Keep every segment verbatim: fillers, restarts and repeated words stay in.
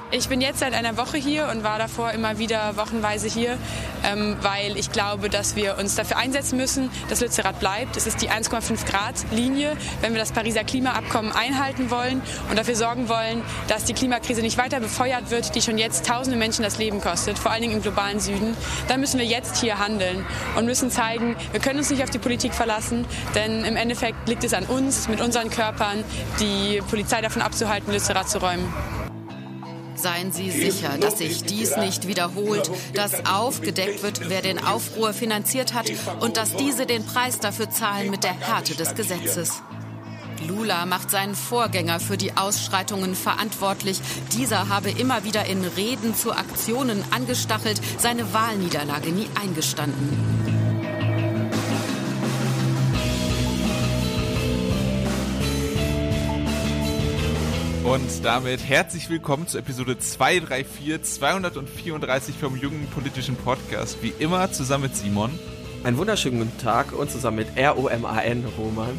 Ich bin jetzt seit einer Woche hier und war davor immer wieder wochenweise hier, ähm, weil ich glaube, dass wir uns dafür einsetzen müssen, dass Lützerath bleibt. Es ist die eins Komma fünf Grad Linie, wenn wir das Pariser Klimaabkommen einhalten wollen und dafür sorgen wollen, dass die Klimakrise nicht weiter befeuert wird, die schon jetzt tausende Menschen das Leben kostet, vor allen Dingen im globalen Süden. Dann müssen wir jetzt hier handeln und müssen zeigen, wir können uns nicht auf die Politik verlassen, denn im Endeffekt liegt es an uns, mit unseren Körpern, die Polizei davon abzuhalten, Lützerath zu räumen. Seien Sie sicher, dass sich dies nicht wiederholt, dass aufgedeckt wird, wer den Aufruhr finanziert hat und dass diese den Preis dafür zahlen mit der Härte des Gesetzes. Lula macht seinen Vorgänger für die Ausschreitungen verantwortlich. Dieser habe immer wieder in Reden zu Aktionen angestachelt, seine Wahlniederlage nie eingestanden. Und damit herzlich willkommen zu Episode zweihundertvierunddreißig, zweihundertvierunddreißig vom Jungen Politischen Podcast. Wie immer zusammen mit Simon. Einen wunderschönen guten Tag und zusammen mit R O M A N Roman.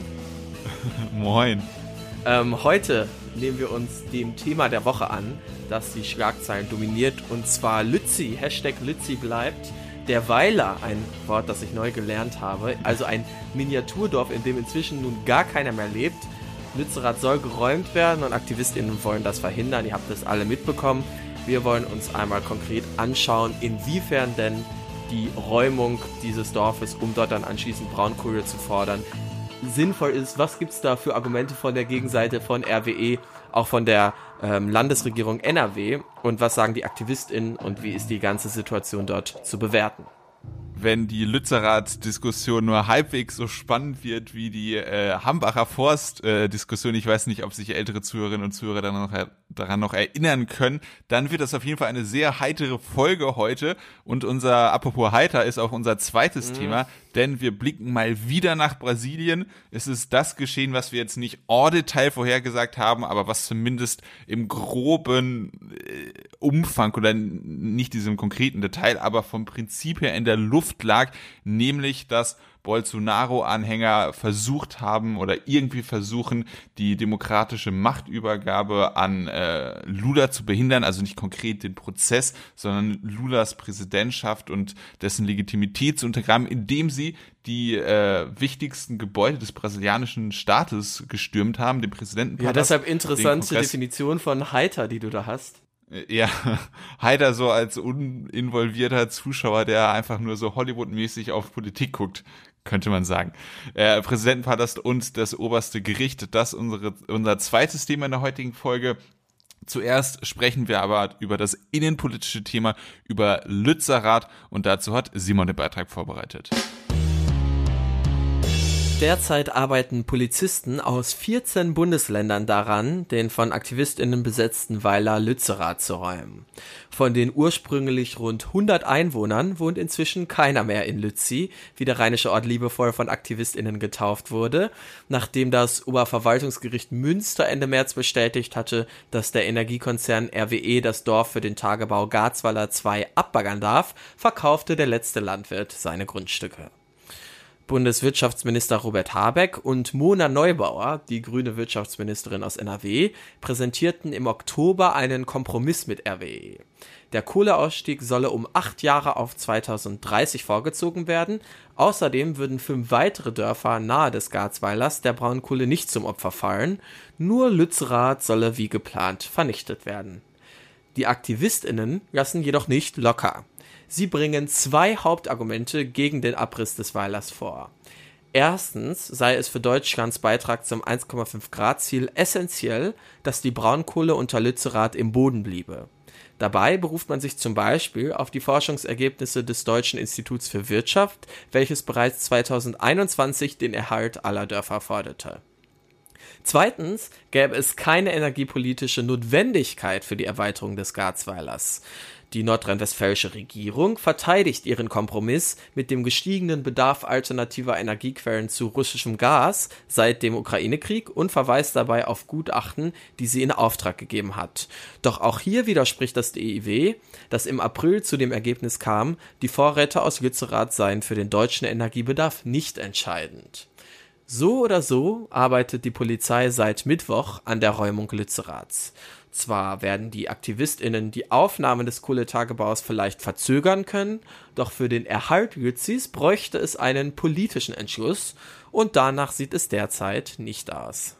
Moin. Ähm, heute nehmen wir uns dem Thema der Woche an, das die Schlagzeilen dominiert, und zwar Lützi, Hashtag Lützi bleibt. Der Weiler, ein Wort, das ich neu gelernt habe, also ein Miniaturdorf, in dem inzwischen nun gar keiner mehr lebt. Lützerath soll geräumt werden und AktivistInnen wollen das verhindern. Ihr habt das alle mitbekommen. Wir wollen uns einmal konkret anschauen, inwiefern denn die Räumung dieses Dorfes, um dort dann anschließend Braunkohle zu fordern, sinnvoll ist. Was gibt es da für Argumente von der Gegenseite von R W E, auch von der ähm, Landesregierung N R W, und was sagen die AktivistInnen und wie ist die ganze Situation dort zu bewerten? Wenn die Lützerath-Diskussion nur halbwegs so spannend wird wie die äh, Hambacher Forst-Diskussion, äh, ich weiß nicht, ob sich ältere Zuhörerinnen und Zuhörer daran noch, daran noch erinnern können, dann wird das auf jeden Fall eine sehr heitere Folge heute. Und unser, apropos heiter, ist auch unser zweites mhm. Thema, denn wir blicken mal wieder nach Brasilien. Es ist das Geschehen, was wir jetzt nicht en Detail vorhergesagt haben, aber was zumindest im groben äh, Umfang oder nicht diesem konkreten Detail, aber vom Prinzip her in der Luft lag, nämlich dass Bolsonaro-Anhänger versucht haben oder irgendwie versuchen, die demokratische Machtübergabe an äh, Lula zu behindern, also nicht konkret den Prozess, sondern Lulas Präsidentschaft und dessen Legitimität zu untergraben, indem sie die äh, wichtigsten Gebäude des brasilianischen Staates gestürmt haben, den Präsidentenpalast. Ja, deshalb interessante Definition von heiter, die du da hast. Ja, heiter so als uninvolvierter Zuschauer, der einfach nur so Hollywood-mäßig auf Politik guckt, könnte man sagen. Äh, Präsidentenpalast und das oberste Gericht, das unsere unser zweites Thema in der heutigen Folge. Zuerst sprechen wir aber über das innenpolitische Thema, über Lützerath, und dazu hat Simon den Beitrag vorbereitet. Derzeit arbeiten Polizisten aus vierzehn Bundesländern daran, den von AktivistInnen besetzten Weiler Lützerath zu räumen. Von den ursprünglich rund hundert Einwohnern wohnt inzwischen keiner mehr in Lützi, wie der rheinische Ort liebevoll von AktivistInnen getauft wurde, nachdem das Oberverwaltungsgericht Münster Ende März bestätigt hatte, dass der Energiekonzern R W E das Dorf für den Tagebau Garzweiler zwei abbaggern darf, verkaufte der letzte Landwirt seine Grundstücke. Bundeswirtschaftsminister Robert Habeck und Mona Neubauer, die grüne Wirtschaftsministerin aus N R W, präsentierten im Oktober einen Kompromiss mit R W E. Der Kohleausstieg solle um acht Jahre auf zweitausenddreißig vorgezogen werden. Außerdem würden fünf weitere Dörfer nahe des Garzweilers der Braunkohle nicht zum Opfer fallen. Nur Lützerath solle wie geplant vernichtet werden. Die AktivistInnen lassen jedoch nicht locker. Sie bringen zwei Hauptargumente gegen den Abriss des Weilers vor. Erstens sei es für Deutschlands Beitrag zum eins Komma fünf Grad Ziel essentiell, dass die Braunkohle unter Lützerath im Boden bliebe. Dabei beruft man sich zum Beispiel auf die Forschungsergebnisse des Deutschen Instituts für Wirtschaft, welches bereits zweitausendeinundzwanzig den Erhalt aller Dörfer forderte. Zweitens gäbe es keine energiepolitische Notwendigkeit für die Erweiterung des Garzweilers. Die nordrhein-westfälische Regierung verteidigt ihren Kompromiss mit dem gestiegenen Bedarf alternativer Energiequellen zu russischem Gas seit dem Ukraine-Krieg und verweist dabei auf Gutachten, die sie in Auftrag gegeben hat. Doch auch hier widerspricht das D I W, das im April zu dem Ergebnis kam, die Vorräte aus Lützerath seien für den deutschen Energiebedarf nicht entscheidend. So oder so arbeitet die Polizei seit Mittwoch an der Räumung Lützeraths. Zwar werden die AktivistInnen die Aufnahme des Kohletagebaus vielleicht verzögern können, doch für den Erhalt Lützis bräuchte es einen politischen Entschluss und danach sieht es derzeit nicht aus.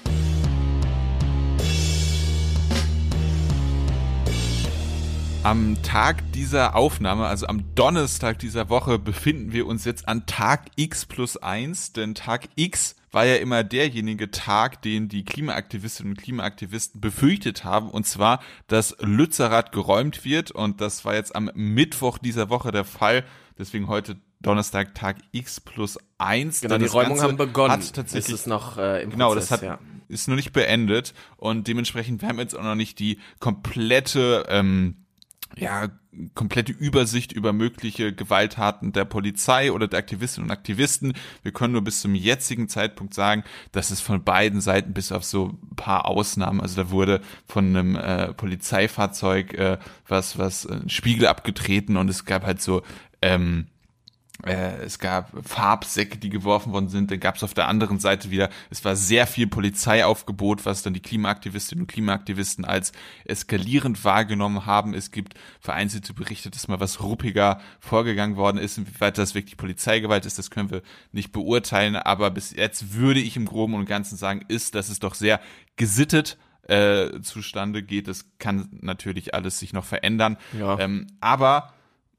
Am Tag dieser Aufnahme, also am Donnerstag dieser Woche, befinden wir uns jetzt an Tag X plus eins, denn Tag X war ja immer derjenige Tag, den die Klimaaktivistinnen und Klimaaktivisten befürchtet haben, und zwar, dass Lützerath geräumt wird, und das war jetzt am Mittwoch dieser Woche der Fall, deswegen heute Donnerstag Tag X plus eins. Genau, die Räumungen haben begonnen, hat tatsächlich, ist es noch äh, im genau, Prozess, das hat, ja. ist noch nicht beendet, und dementsprechend, wir haben jetzt auch noch nicht die komplette ähm, ja, komplette Übersicht über mögliche Gewalttaten der Polizei oder der Aktivistinnen und Aktivisten. Wir können nur bis zum jetzigen Zeitpunkt sagen, dass es von beiden Seiten bis auf so ein paar Ausnahmen, also da wurde von einem äh, Polizeifahrzeug äh, was, was, ein Spiegel abgetreten, und es gab halt so, ähm, Äh, es gab Farbsäcke, die geworfen worden sind, dann gab es auf der anderen Seite wieder, es war sehr viel Polizeiaufgebot, was dann die Klimaaktivistinnen und Klimaaktivisten als eskalierend wahrgenommen haben. Es gibt vereinzelte Berichte, dass mal was ruppiger vorgegangen worden ist. Inwieweit das wirklich Polizeigewalt ist, das können wir nicht beurteilen, aber bis jetzt würde ich im Groben und Ganzen sagen, ist, dass es doch sehr gesittet äh, zustande geht. Das kann natürlich alles sich noch verändern, ja. ähm, aber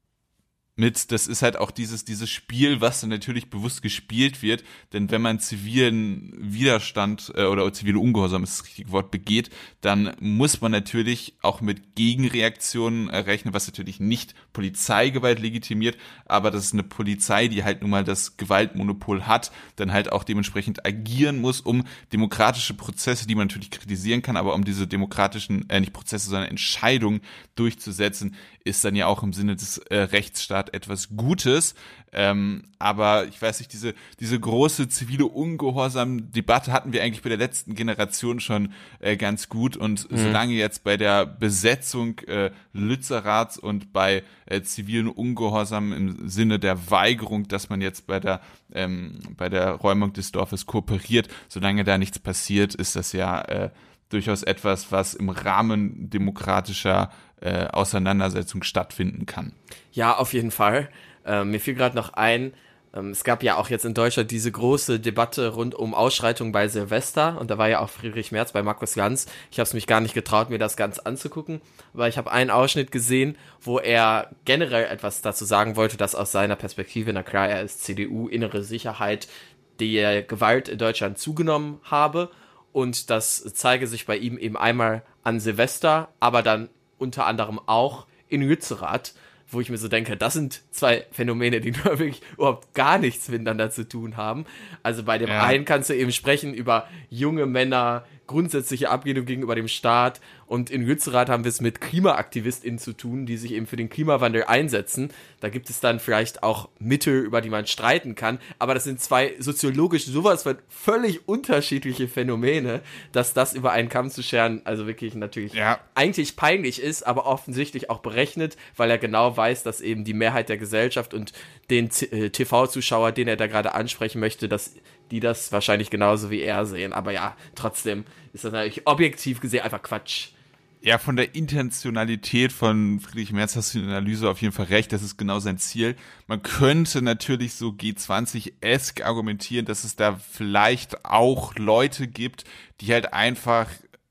mit, das ist halt auch dieses, dieses Spiel, was dann natürlich bewusst gespielt wird, denn wenn man zivilen Widerstand äh, oder zivile Ungehorsam ist das richtige Wort begeht, dann muss man natürlich auch mit Gegenreaktionen äh, rechnen, was natürlich nicht Polizeigewalt legitimiert, aber das ist eine Polizei, die halt nun mal das Gewaltmonopol hat, dann halt auch dementsprechend agieren muss, um demokratische Prozesse, die man natürlich kritisieren kann, aber um diese demokratischen, äh, nicht Prozesse, sondern Entscheidungen durchzusetzen, ist dann ja auch im Sinne des äh, Rechtsstaats etwas Gutes, ähm, aber ich weiß nicht, diese diese große zivile Ungehorsam-Debatte hatten wir eigentlich bei der letzten Generation schon äh, ganz gut, und mhm. solange jetzt bei der Besetzung äh, Lützeraths und bei äh, zivilen Ungehorsam im Sinne der Weigerung, dass man jetzt bei der ähm, bei der Räumung des Dorfes kooperiert, solange da nichts passiert, ist das ja äh, durchaus etwas, was im Rahmen demokratischer äh, Auseinandersetzung stattfinden kann. Ja, auf jeden Fall. Ähm, mir fiel gerade noch ein, ähm, es gab ja auch jetzt in Deutschland diese große Debatte rund um Ausschreitungen bei Silvester, und da war ja auch Friedrich Merz bei Markus Lanz. Ich habe es mich gar nicht getraut, mir das ganz anzugucken, weil ich habe einen Ausschnitt gesehen, wo er generell etwas dazu sagen wollte, dass aus seiner Perspektive, na klar, er ist C D U, innere Sicherheit, die Gewalt in Deutschland zugenommen habe, und das zeige sich bei ihm eben einmal an Silvester, aber dann unter anderem auch in Lützerath, wo ich mir so denke, das sind zwei Phänomene, die nur wirklich überhaupt gar nichts miteinander zu tun haben. Also bei dem ja. einen kannst du eben sprechen über junge Männer, grundsätzliche Ablehnung gegenüber dem Staat, und in Lützerath haben wir es mit KlimaaktivistInnen zu tun, die sich eben für den Klimawandel einsetzen. Da gibt es dann vielleicht auch Mittel, über die man streiten kann, aber das sind zwei soziologisch sowas von völlig unterschiedliche Phänomene, dass das über einen Kamm zu scheren, also wirklich natürlich ja. eigentlich peinlich ist, aber offensichtlich auch berechnet, weil er genau weiß, dass eben die Mehrheit der Gesellschaft und den T V-Zuschauer, den er da gerade ansprechen möchte, dass die das wahrscheinlich genauso wie er sehen. Aber ja, trotzdem ist das natürlich objektiv gesehen einfach Quatsch. Ja, von der Intentionalität von Friedrich Merz hast du in der Analyse auf jeden Fall recht, das ist genau sein Ziel. Man könnte natürlich so G zwanzig-esk argumentieren, dass es da vielleicht auch Leute gibt, die halt einfach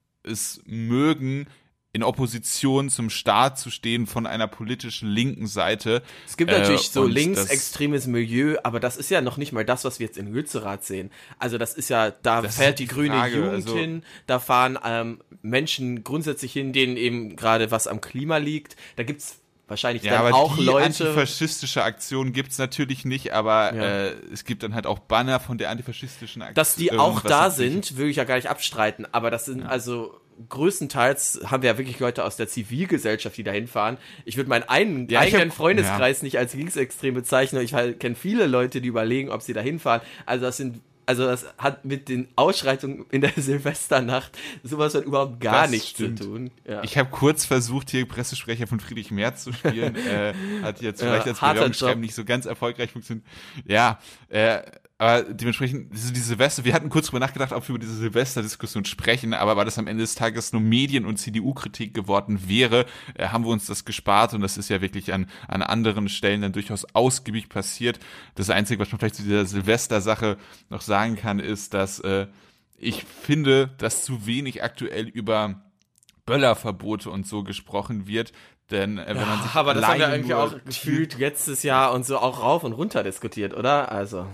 es mögen, in Opposition zum Staat zu stehen von einer politischen linken Seite. Es gibt natürlich äh, so linksextremes Milieu, aber das ist ja noch nicht mal das, was wir jetzt in Lützerath sehen. Also das ist ja, da fährt die, die grüne Frage, Jugend also hin, da fahren ähm, Menschen grundsätzlich hin, denen eben gerade was am Klima liegt. Da gibt's wahrscheinlich ja, dann aber auch die Leute. Antifaschistische Aktion gibt's natürlich nicht, aber ja. äh, es gibt dann halt auch Banner von der antifaschistischen Aktion. Dass die auch da sind, will ich ja gar nicht abstreiten, aber das sind ja. also größtenteils haben wir ja wirklich Leute aus der Zivilgesellschaft, die da hinfahren. Ich würde meinen einen, ja, eigenen hab, Freundeskreis ja. nicht als linksextrem bezeichnen. Ich halt, kenne viele Leute, die überlegen, ob sie da hinfahren. Also das sind, also das hat mit den Ausschreitungen in der Silvesternacht sowas dann überhaupt gar das nichts stimmt. zu tun. Ja. Ich habe kurz versucht, hier Pressesprecher von Friedrich Merz zu spielen. äh, hat jetzt vielleicht ja, als Bewerbungsschreiben nicht so ganz erfolgreich funktioniert. Ja, äh, aber dementsprechend, diese, diese Silvester, wir hatten kurz drüber nachgedacht, ob wir über diese Silvester-Diskussion sprechen, aber weil das am Ende des Tages nur Medien- und C D U-Kritik geworden wäre, äh, haben wir uns das gespart und das ist ja wirklich an, an anderen Stellen dann durchaus ausgiebig passiert. Das Einzige, was man vielleicht zu dieser Silvester-Sache noch sagen kann, ist, dass äh, ich finde, dass zu wenig aktuell über Böllerverbote und so gesprochen wird, denn äh, wenn ja, man sich aber das haben wir irgendwie auch Tier- gefühlt letztes Jahr und so auch rauf und runter diskutiert, oder? Also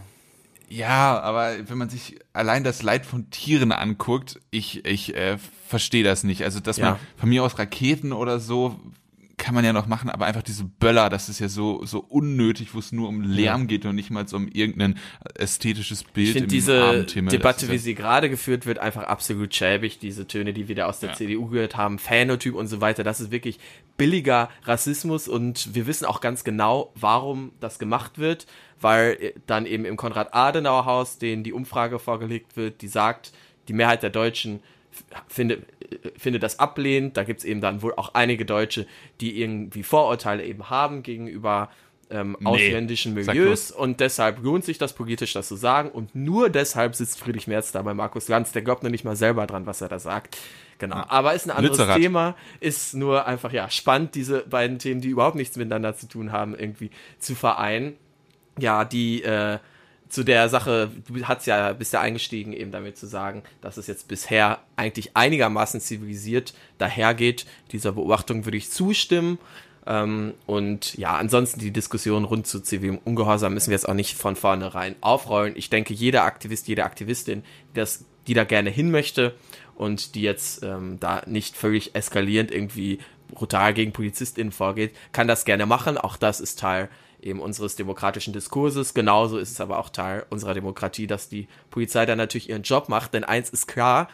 Ja, aber wenn man sich allein das Leid von Tieren anguckt, ich ich äh, verstehe das nicht. Also dass Ja. man von mir aus Raketen oder so kann man ja noch machen, aber einfach diese Böller, das ist ja so so unnötig, wo es nur um Lärm geht und nicht mal so um irgendein ästhetisches Bild ich finde im diese Abendhimmel. Das Debatte, ist wie ja- sie gerade geführt wird, einfach absolut schäbig. Diese Töne, die wir da aus der Ja. C D U gehört haben, Phänotyp und so weiter, das ist wirklich billiger Rassismus und wir wissen auch ganz genau, warum das gemacht wird, weil dann eben im Konrad-Adenauer-Haus, denen die Umfrage vorgelegt wird, die sagt, die Mehrheit der Deutschen findet, findet das ablehnend. Da gibt es eben dann wohl auch einige Deutsche, die irgendwie Vorurteile eben haben gegenüber ähm, Nee, ausländischen sag Milieus und deshalb lohnt sich das politisch, das zu sagen und nur deshalb sitzt Friedrich Merz da bei Markus Lanz, der glaubt noch nicht mal selber dran, was er da sagt. Genau, Ja. aber ist ein anderes Lützerath. Thema, ist nur einfach, ja, spannend, diese beiden Themen, die überhaupt nichts miteinander zu tun haben, irgendwie zu vereinen. Ja, die, äh, zu der Sache, du hast ja, bist ja eingestiegen, eben damit zu sagen, dass es jetzt bisher eigentlich einigermaßen zivilisiert dahergeht. Dieser Beobachtung würde ich zustimmen. Ähm, und ja, ansonsten die Diskussion rund zu zivilem Ungehorsam müssen wir jetzt auch nicht von vornherein aufrollen. Ich denke, jeder Aktivist, jede Aktivistin, die, das, die da gerne hin möchte und die jetzt ähm, da nicht völlig eskalierend irgendwie brutal gegen PolizistInnen vorgeht, kann das gerne machen. Auch das ist Teil eben unseres demokratischen Diskurses. Genauso ist es aber auch Teil unserer Demokratie, dass die Polizei dann natürlich ihren Job macht. Denn eins ist klar,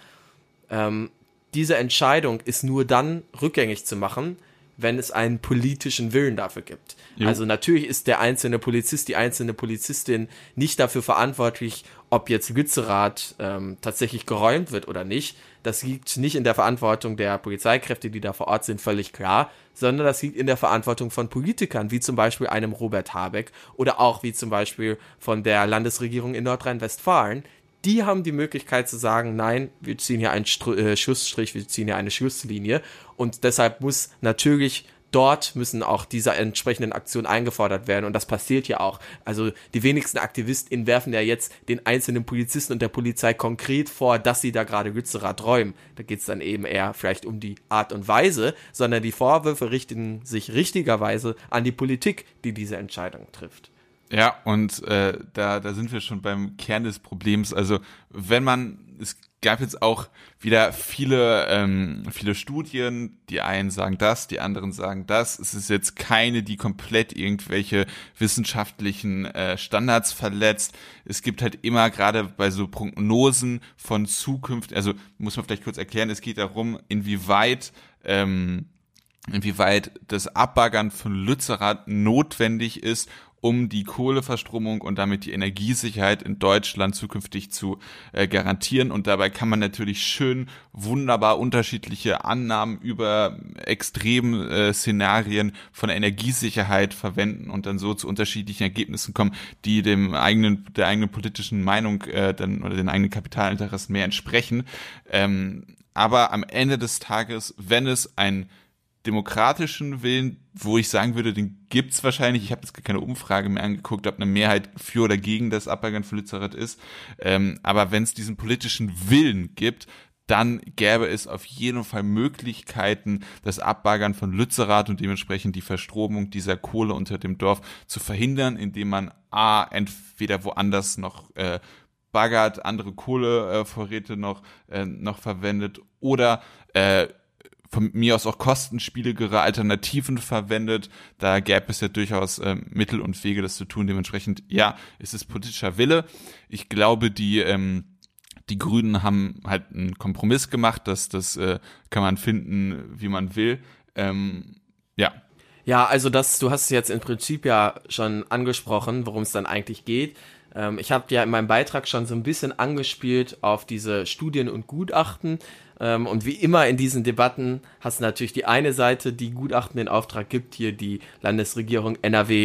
ähm, diese Entscheidung ist nur dann rückgängig zu machen, wenn es einen politischen Willen dafür gibt. Jo. Also natürlich ist der einzelne Polizist, die einzelne Polizistin nicht dafür verantwortlich, ob jetzt Lützerath ähm, tatsächlich geräumt wird oder nicht. Das liegt nicht in der Verantwortung der Polizeikräfte, die da vor Ort sind, völlig klar, sondern das liegt in der Verantwortung von Politikern, wie zum Beispiel einem Robert Habeck oder auch wie zum Beispiel von der Landesregierung in Nordrhein-Westfalen. Die haben die Möglichkeit zu sagen, nein, wir ziehen hier einen Str- äh, Schlussstrich, wir ziehen hier eine Schlusslinie und deshalb muss natürlich dort müssen auch diese entsprechenden Aktionen eingefordert werden und das passiert ja auch. Also die wenigsten AktivistInnen werfen ja jetzt den einzelnen Polizisten und der Polizei konkret vor, dass sie da gerade Lützerath räumen. Da geht es dann eben eher vielleicht um die Art und Weise, sondern die Vorwürfe richten sich richtigerweise an die Politik, die diese Entscheidung trifft. Ja, und äh, da, da sind wir schon beim Kern des Problems. Also wenn man, es gab jetzt auch wieder viele, ähm, viele Studien, die einen sagen das, die anderen sagen das. Es ist jetzt keine, die komplett irgendwelche wissenschaftlichen äh, Standards verletzt. Es gibt halt immer gerade bei so Prognosen von Zukunft, also muss man vielleicht kurz erklären, es geht darum, inwieweit ähm, inwieweit das Abbaggern von Lützerath notwendig ist, um die Kohleverstromung und damit die Energiesicherheit in Deutschland zukünftig zu äh, garantieren. Und dabei kann man natürlich schön wunderbar unterschiedliche Annahmen über extremen äh, Szenarien von Energiesicherheit verwenden und dann so zu unterschiedlichen Ergebnissen kommen, die dem eigenen, der eigenen politischen Meinung äh, dann oder den eigenen Kapitalinteressen mehr entsprechen. Ähm, aber am Ende des Tages, wenn es ein demokratischen Willen, wo ich sagen würde, den gibt's wahrscheinlich. Ich habe jetzt gar keine Umfrage mehr angeguckt, ob eine Mehrheit für oder gegen das Abbaggern von Lützerath ist. Ähm, aber wenn es diesen politischen Willen gibt, dann gäbe es auf jeden Fall Möglichkeiten, das Abbaggern von Lützerath und dementsprechend die Verstromung dieser Kohle unter dem Dorf zu verhindern, indem man a entweder woanders noch äh, baggert, andere Kohlevorräte noch äh, noch verwendet oder äh, von mir aus auch kostenspieligere Alternativen verwendet. Da gäbe es ja durchaus äh, Mittel und Wege, das zu tun. Dementsprechend, ja, ist es politischer Wille. Ich glaube, die ähm, die Grünen haben halt einen Kompromiss gemacht. Das, das äh, kann man finden, wie man will. Ähm, ja. Ja, also das, du hast es jetzt im Prinzip ja schon angesprochen, worum es dann eigentlich geht. Ähm, ich habe ja in meinem Beitrag schon so ein bisschen angespielt auf diese Studien und Gutachten. Ähm, und wie immer in diesen Debatten hast du natürlich die eine Seite, die Gutachten in Auftrag gibt, hier die Landesregierung N R W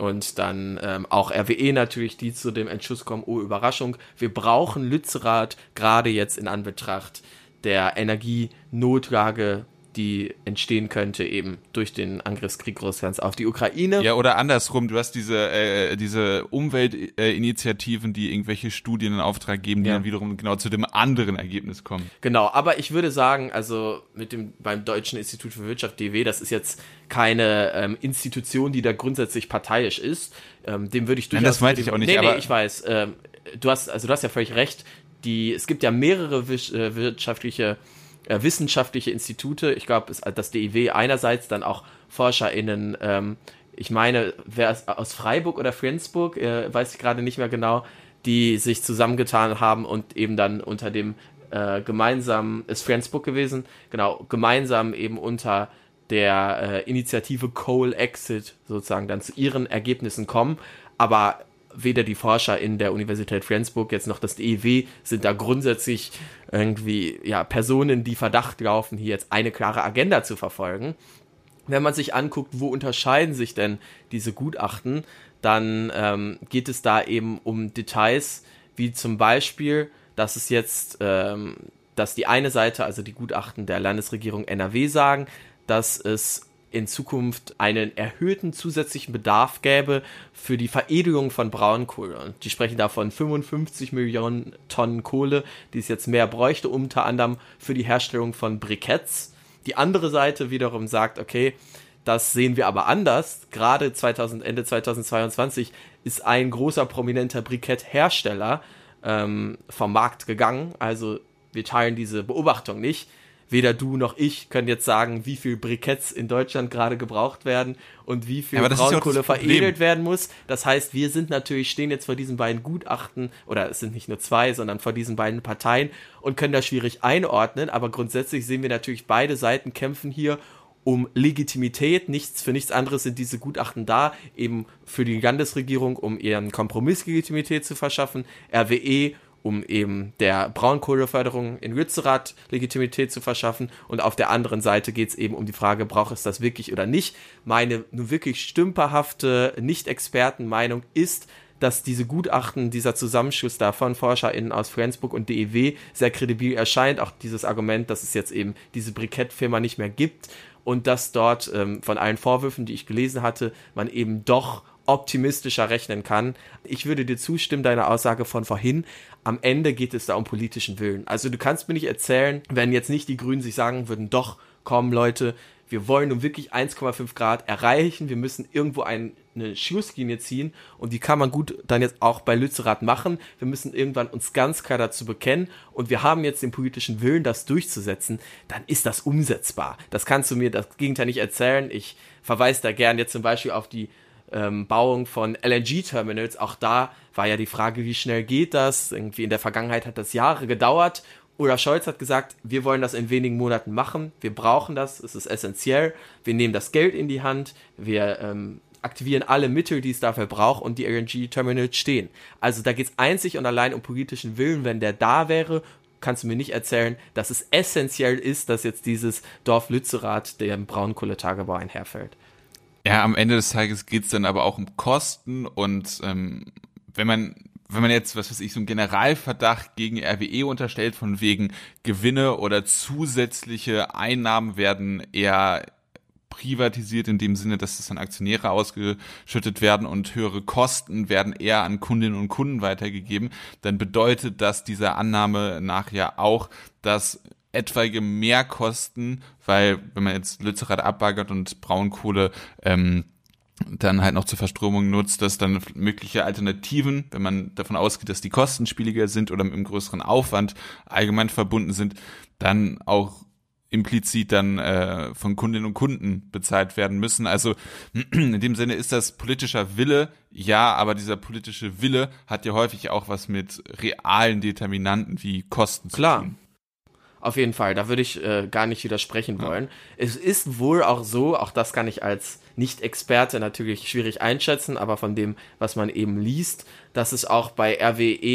Und dann ähm, auch R W E natürlich, die zu dem Entschluss kommen, oh Überraschung, wir brauchen Lützerath, gerade jetzt in Anbetracht der Energienotlage, die entstehen könnte eben durch den Angriffskrieg Russlands auf die Ukraine. Ja, oder andersrum, du hast diese äh, diese Umweltinitiativen, die irgendwelche Studien in Auftrag geben, die ja. dann wiederum genau zu dem anderen Ergebnis kommen. Genau, aber ich würde sagen, also mit dem beim Deutschen Institut für Wirtschaft, D W, das ist jetzt keine ähm, Institution, die da grundsätzlich parteiisch ist. Ähm, dem würde ich durchaus... Nein, das meinte ich auch nicht. Nee, aber nee, ich weiß. Ähm, du hast, also du hast ja völlig recht. Die, es gibt ja mehrere wisch, äh, wirtschaftliche Äh, wissenschaftliche Institute, ich glaube, das D I W einerseits, dann auch ForscherInnen, ähm, ich meine, wer ist aus Freiburg oder Flensburg, äh, weiß ich gerade nicht mehr genau, die sich zusammengetan haben und eben dann unter dem äh, gemeinsamen, ist Flensburg gewesen, genau, gemeinsam eben unter der äh, Initiative Coal Exit sozusagen dann zu ihren Ergebnissen kommen, aber weder die Forscher in der Universität Flensburg jetzt noch das D I W sind da grundsätzlich irgendwie ja Personen, die Verdacht laufen, hier jetzt eine klare Agenda zu verfolgen. Wenn man sich anguckt, wo unterscheiden sich denn diese Gutachten, dann ähm, geht es da eben um Details, wie zum Beispiel, dass es jetzt, ähm, dass die eine Seite, also die Gutachten der Landesregierung N R W sagen, dass es in Zukunft einen erhöhten zusätzlichen Bedarf gäbe für die Veredelung von Braunkohle. Und die sprechen da von fünfundfünfzig Millionen Tonnen Kohle, die es jetzt mehr bräuchte, unter anderem für die Herstellung von Briketts. Die andere Seite wiederum sagt, okay, das sehen wir aber anders. Gerade zweitausend, Ende zweitausendzweiundzwanzig ist ein großer, prominenter Briketthersteller ähm, vom Markt gegangen. Also wir teilen diese Beobachtung nicht. Weder du noch ich können jetzt sagen, wie viel Briketts in Deutschland gerade gebraucht werden und wie viel ja, Braunkohle ja veredelt werden muss. Das heißt, wir sind natürlich, stehen jetzt vor diesen beiden Gutachten, oder es sind nicht nur zwei, sondern vor diesen beiden Parteien und können das schwierig einordnen. Aber grundsätzlich sehen wir natürlich, beide Seiten kämpfen hier um Legitimität. Nichts für nichts anderes sind diese Gutachten da, eben für die Landesregierung, um ihren Kompromiss Legitimität zu verschaffen. R W E, um eben der Braunkohleförderung in Lützerath Legitimität zu verschaffen. Und auf der anderen Seite geht es eben um die Frage, braucht es das wirklich oder nicht? Meine nun wirklich stümperhafte Nicht-Experten-Meinung ist, dass diese Gutachten, dieser Zusammenschluss da von ForscherInnen aus Flensburg und D I W sehr kredibil erscheint. Auch dieses Argument, dass es jetzt eben diese Brikettfirma nicht mehr gibt und dass dort ähm, von allen Vorwürfen, die ich gelesen hatte, man eben doch optimistischer rechnen kann. Ich würde dir zustimmen, deiner Aussage von vorhin. Am Ende geht es da um politischen Willen. Also du kannst mir nicht erzählen, wenn jetzt nicht die Grünen sich sagen würden, doch, komm Leute, wir wollen nun wirklich eins Komma fünf Grad erreichen, wir müssen irgendwo ein, eine Schlusslinie ziehen und die kann man gut dann jetzt auch bei Lützerath machen. Wir müssen irgendwann uns ganz klar dazu bekennen und wir haben jetzt den politischen Willen, das durchzusetzen, dann ist das umsetzbar. Das kannst du mir das Gegenteil nicht erzählen. Ich verweise da gern jetzt zum Beispiel auf die Ähm, Bauung von L N G-Terminals. Auch da war ja die Frage, wie schnell geht das? Irgendwie in der Vergangenheit hat das Jahre gedauert. Olaf Scholz hat gesagt, wir wollen das in wenigen Monaten machen. Wir brauchen das, es ist essentiell. Wir nehmen das Geld in die Hand. Wir ähm, aktivieren alle Mittel, die es dafür braucht und die L N G-Terminals stehen. Also da geht es einzig und allein um politischen Willen. Wenn der da wäre, kannst du mir nicht erzählen, dass es essentiell ist, dass jetzt dieses Dorf Lützerath dem Braunkohletagebau einherfällt. Ja, am Ende des Tages geht's dann aber auch um Kosten und ähm, wenn man wenn man jetzt, was weiß ich, so einen Generalverdacht gegen R W E unterstellt, von wegen Gewinne oder zusätzliche Einnahmen werden eher privatisiert in dem Sinne, dass das an Aktionäre ausgeschüttet werden und höhere Kosten werden eher an Kundinnen und Kunden weitergegeben, dann bedeutet das dieser Annahme nach ja auch, dass etwaige Mehrkosten, weil wenn man jetzt Lützerath abbaggert und Braunkohle ähm, dann halt noch zur Verstromung nutzt, dass dann mögliche Alternativen, wenn man davon ausgeht, dass die Kosten spieliger sind oder mit einem größeren Aufwand allgemein verbunden sind, dann auch implizit dann äh, von Kundinnen und Kunden bezahlt werden müssen. Also in dem Sinne ist das politischer Wille, ja, aber dieser politische Wille hat ja häufig auch was mit realen Determinanten wie Kosten Klar. zu tun. Auf jeden Fall, da würde ich äh, gar nicht widersprechen wollen. Ja. Es ist wohl auch so, auch das kann ich als Nicht-Experte natürlich schwierig einschätzen, aber von dem, was man eben liest, dass es auch bei R W E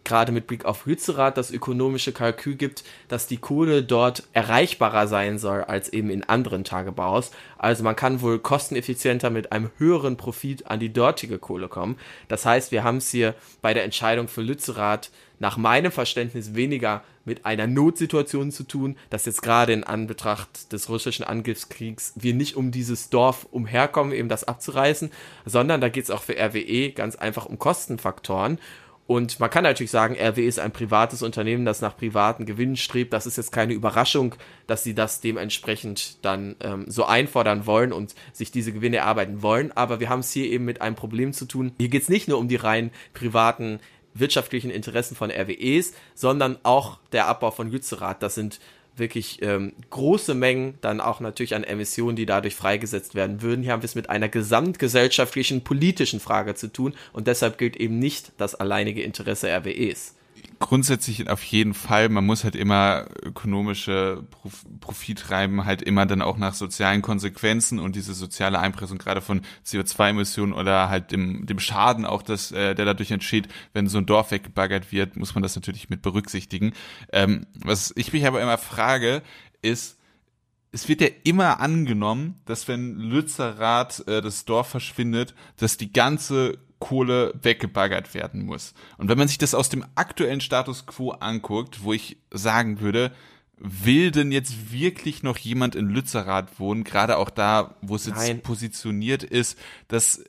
gerade mit Blick auf Lützerath das ökonomische Kalkül gibt, dass die Kohle dort erreichbarer sein soll als eben in anderen Tagebaus. Also man kann wohl kosteneffizienter mit einem höheren Profit an die dortige Kohle kommen. Das heißt, wir haben es hier bei der Entscheidung für Lützerath nach meinem Verständnis weniger mit einer Notsituation zu tun, dass jetzt gerade in Anbetracht des russischen Angriffskriegs wir nicht um dieses Dorf umherkommen, eben das abzureißen, sondern da geht es auch für R W E ganz einfach um Kostenfaktoren. Und man kann natürlich sagen, R W E ist ein privates Unternehmen, das nach privaten Gewinnen strebt. Das ist jetzt keine Überraschung, dass sie das dementsprechend dann ähm, so einfordern wollen und sich diese Gewinne erarbeiten wollen. Aber wir haben es hier eben mit einem Problem zu tun. Hier geht es nicht nur um die rein privaten wirtschaftlichen Interessen von R W Es, sondern auch der Abbau von Lützerath. Das sind wirklich ähm, große Mengen dann auch natürlich an Emissionen, die dadurch freigesetzt werden würden. Hier haben wir es mit einer gesamtgesellschaftlichen, politischen Frage zu tun und deshalb gilt eben nicht das alleinige Interesse R W Es. Grundsätzlich auf jeden Fall, man muss halt immer ökonomische Prof- Profittreiben halt immer dann auch nach sozialen Konsequenzen und diese soziale Einpressung gerade von C O zwei Emissionen oder halt dem, dem Schaden auch, das, äh, der dadurch entsteht, wenn so ein Dorf weggebaggert wird, muss man das natürlich mit berücksichtigen. Ähm, was ich mich aber immer frage, ist, es wird ja immer angenommen, dass wenn Lützerath äh, das Dorf verschwindet, dass die ganze Kohle weggebaggert werden muss. Und wenn man sich das aus dem aktuellen Status quo anguckt, wo ich sagen würde, will denn jetzt wirklich noch jemand in Lützerath wohnen, gerade auch da, wo es jetzt Nein. positioniert ist, dass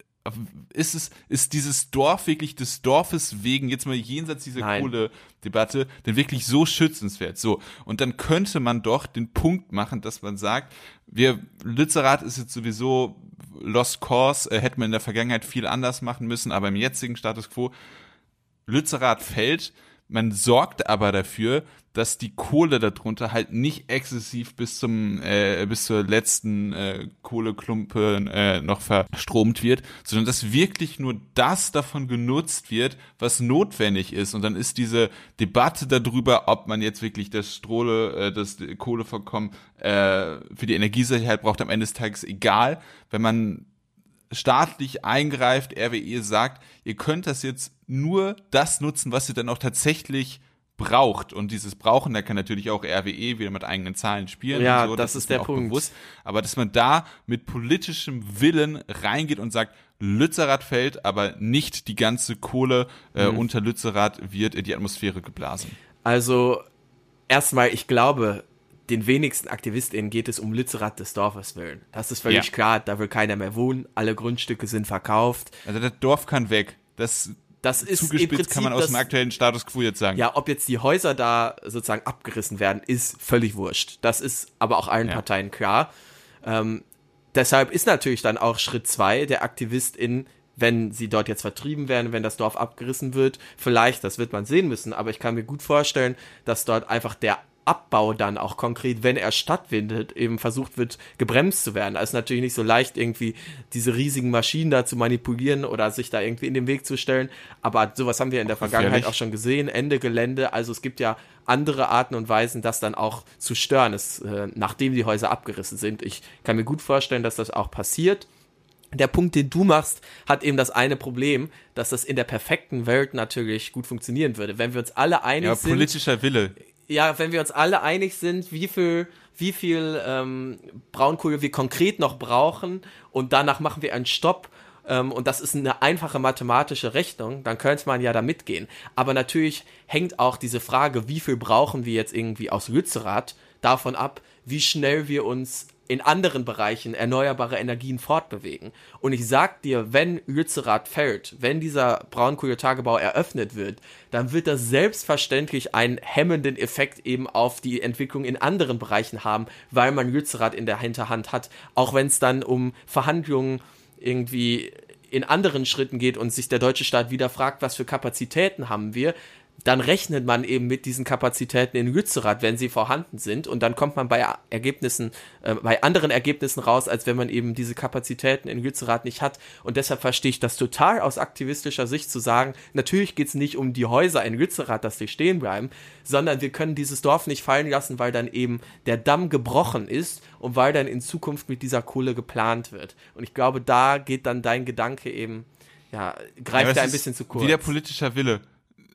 ist es, ist dieses Dorf wirklich des Dorfes wegen, jetzt mal jenseits dieser Nein. Kohledebatte, denn wirklich so schützenswert? So. Und dann könnte man doch den Punkt machen, dass man sagt, wir, Lützerath ist jetzt sowieso Lost Cause, äh, hätte man in der Vergangenheit viel anders machen müssen, aber im jetzigen Status quo, Lützerath fällt, man sorgt aber dafür, dass die Kohle darunter halt nicht exzessiv bis zum äh, bis zur letzten äh, Kohleklumpe äh, noch verstromt wird, sondern dass wirklich nur das davon genutzt wird, was notwendig ist. Und dann ist diese Debatte darüber, ob man jetzt wirklich das Strohle, äh, das Kohlevorkommen äh, für die Energiesicherheit braucht, am Ende des Tages egal, wenn man staatlich eingreift, R W E sagt, ihr könnt das jetzt nur das nutzen, was ihr dann auch tatsächlich braucht. Und dieses Brauchen, da kann natürlich auch R W E wieder mit eigenen Zahlen spielen. Ja, und so, das, das ist mir der auch Punkt. Bewusst. Aber dass man da mit politischem Willen reingeht und sagt, Lützerath fällt, aber nicht die ganze Kohle äh, Mhm. unter Lützerath wird in die Atmosphäre geblasen. Also erstmal, ich glaube, den wenigsten AktivistInnen geht es um Lützerath des Dorfes willen. Das ist völlig Ja. klar, da will keiner mehr wohnen, alle Grundstücke sind verkauft. Also das Dorf kann weg. Das, Das ist im zugespitzt Prinzip kann man aus das, dem aktuellen Status quo jetzt sagen. ja, ob jetzt die Häuser da sozusagen abgerissen werden, ist völlig wurscht. Das ist aber auch allen Ja. Parteien klar. Ähm, deshalb ist natürlich dann auch Schritt zwei der AktivistInnen, wenn sie dort jetzt vertrieben werden, wenn das Dorf abgerissen wird, vielleicht, das wird man sehen müssen, aber ich kann mir gut vorstellen, dass dort einfach der Abbau dann auch konkret, wenn er stattfindet, eben versucht wird, gebremst zu werden. Es ist natürlich nicht so leicht, irgendwie diese riesigen Maschinen da zu manipulieren oder sich da irgendwie in den Weg zu stellen, aber sowas haben wir in der Vergangenheit auch schon gesehen, Ende Gelände, also es gibt ja andere Arten und Weisen, das dann auch zu stören, es, äh, nachdem die Häuser abgerissen sind. Ich kann mir gut vorstellen, dass das auch passiert. Der Punkt, den du machst, hat eben das eine Problem, dass das in der perfekten Welt natürlich gut funktionieren würde. Wenn wir uns alle einig Ja, sind, politischer Wille. ja, wenn wir uns alle einig sind, wie viel, wie viel ähm, Braunkohle wir konkret noch brauchen und danach machen wir einen Stopp ähm, und das ist eine einfache mathematische Rechnung, dann könnte man ja da mitgehen. Aber natürlich hängt auch diese Frage, wie viel brauchen wir jetzt irgendwie aus Lützerath, davon ab, wie schnell wir uns in anderen Bereichen erneuerbare Energien fortbewegen. Und ich sag dir, wenn Lützerath fällt, wenn dieser Braunkohletagebau eröffnet wird, dann wird das selbstverständlich einen hemmenden Effekt eben auf die Entwicklung in anderen Bereichen haben, weil man Lützerath in der Hinterhand hat. Auch wenn es dann um Verhandlungen irgendwie in anderen Schritten geht und sich der deutsche Staat wieder fragt, was für Kapazitäten haben wir, dann rechnet man eben mit diesen Kapazitäten in Lützerath, wenn sie vorhanden sind, und dann kommt man bei Ergebnissen, äh, bei anderen Ergebnissen raus, als wenn man eben diese Kapazitäten in Lützerath nicht hat. Und deshalb verstehe ich das total aus aktivistischer Sicht zu sagen, natürlich geht es nicht um die Häuser in Lützerath, dass die stehen bleiben, sondern wir können dieses Dorf nicht fallen lassen, weil dann eben der Damm gebrochen ist und weil dann in Zukunft mit dieser Kohle geplant wird. Und ich glaube, da geht dann dein Gedanke eben, ja, greift Ja, da ein ist bisschen zu kurz. Wieder politischer Wille.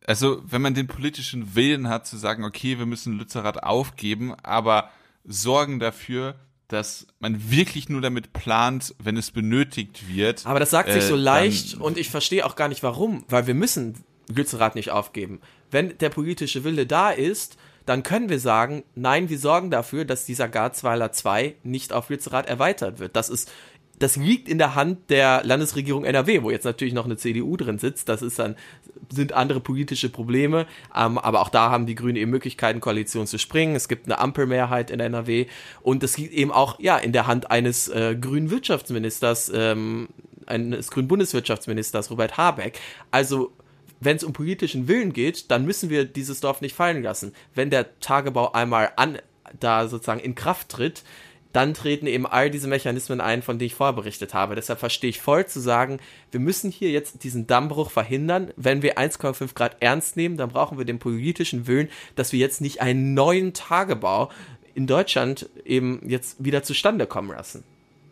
also wenn man den politischen Willen hat zu sagen, okay, wir müssen Lützerath aufgeben, aber sorgen dafür, dass man wirklich nur damit plant, wenn es benötigt wird. Aber das sagt sich äh, so leicht und ich verstehe auch gar nicht warum, weil wir müssen Lützerath nicht aufgeben. Wenn der politische Wille da ist, dann können wir sagen, nein, wir sorgen dafür, dass dieser Garzweiler zwei nicht auf Lützerath erweitert wird. Das ist, das liegt in der Hand der Landesregierung N R W, wo jetzt natürlich noch eine C D U drin sitzt. Das ist dann, sind andere politische Probleme, ähm, aber auch da haben die Grünen eben Möglichkeiten, Koalition zu springen. Es gibt eine Ampelmehrheit in N R W und das liegt eben auch, ja, in der Hand eines äh, grünen Wirtschaftsministers, ähm, eines grünen Bundeswirtschaftsministers, Robert Habeck. Also, wenn es um politischen Willen geht, dann müssen wir dieses Dorf nicht fallen lassen. Wenn der Tagebau einmal an, da sozusagen in Kraft tritt, dann treten eben all diese Mechanismen ein, von denen ich vorher berichtet habe. Deshalb verstehe ich voll zu sagen, wir müssen hier jetzt diesen Dammbruch verhindern. Wenn wir eins Komma fünf Grad ernst nehmen, dann brauchen wir den politischen Willen, dass wir jetzt nicht einen neuen Tagebau in Deutschland eben jetzt wieder zustande kommen lassen.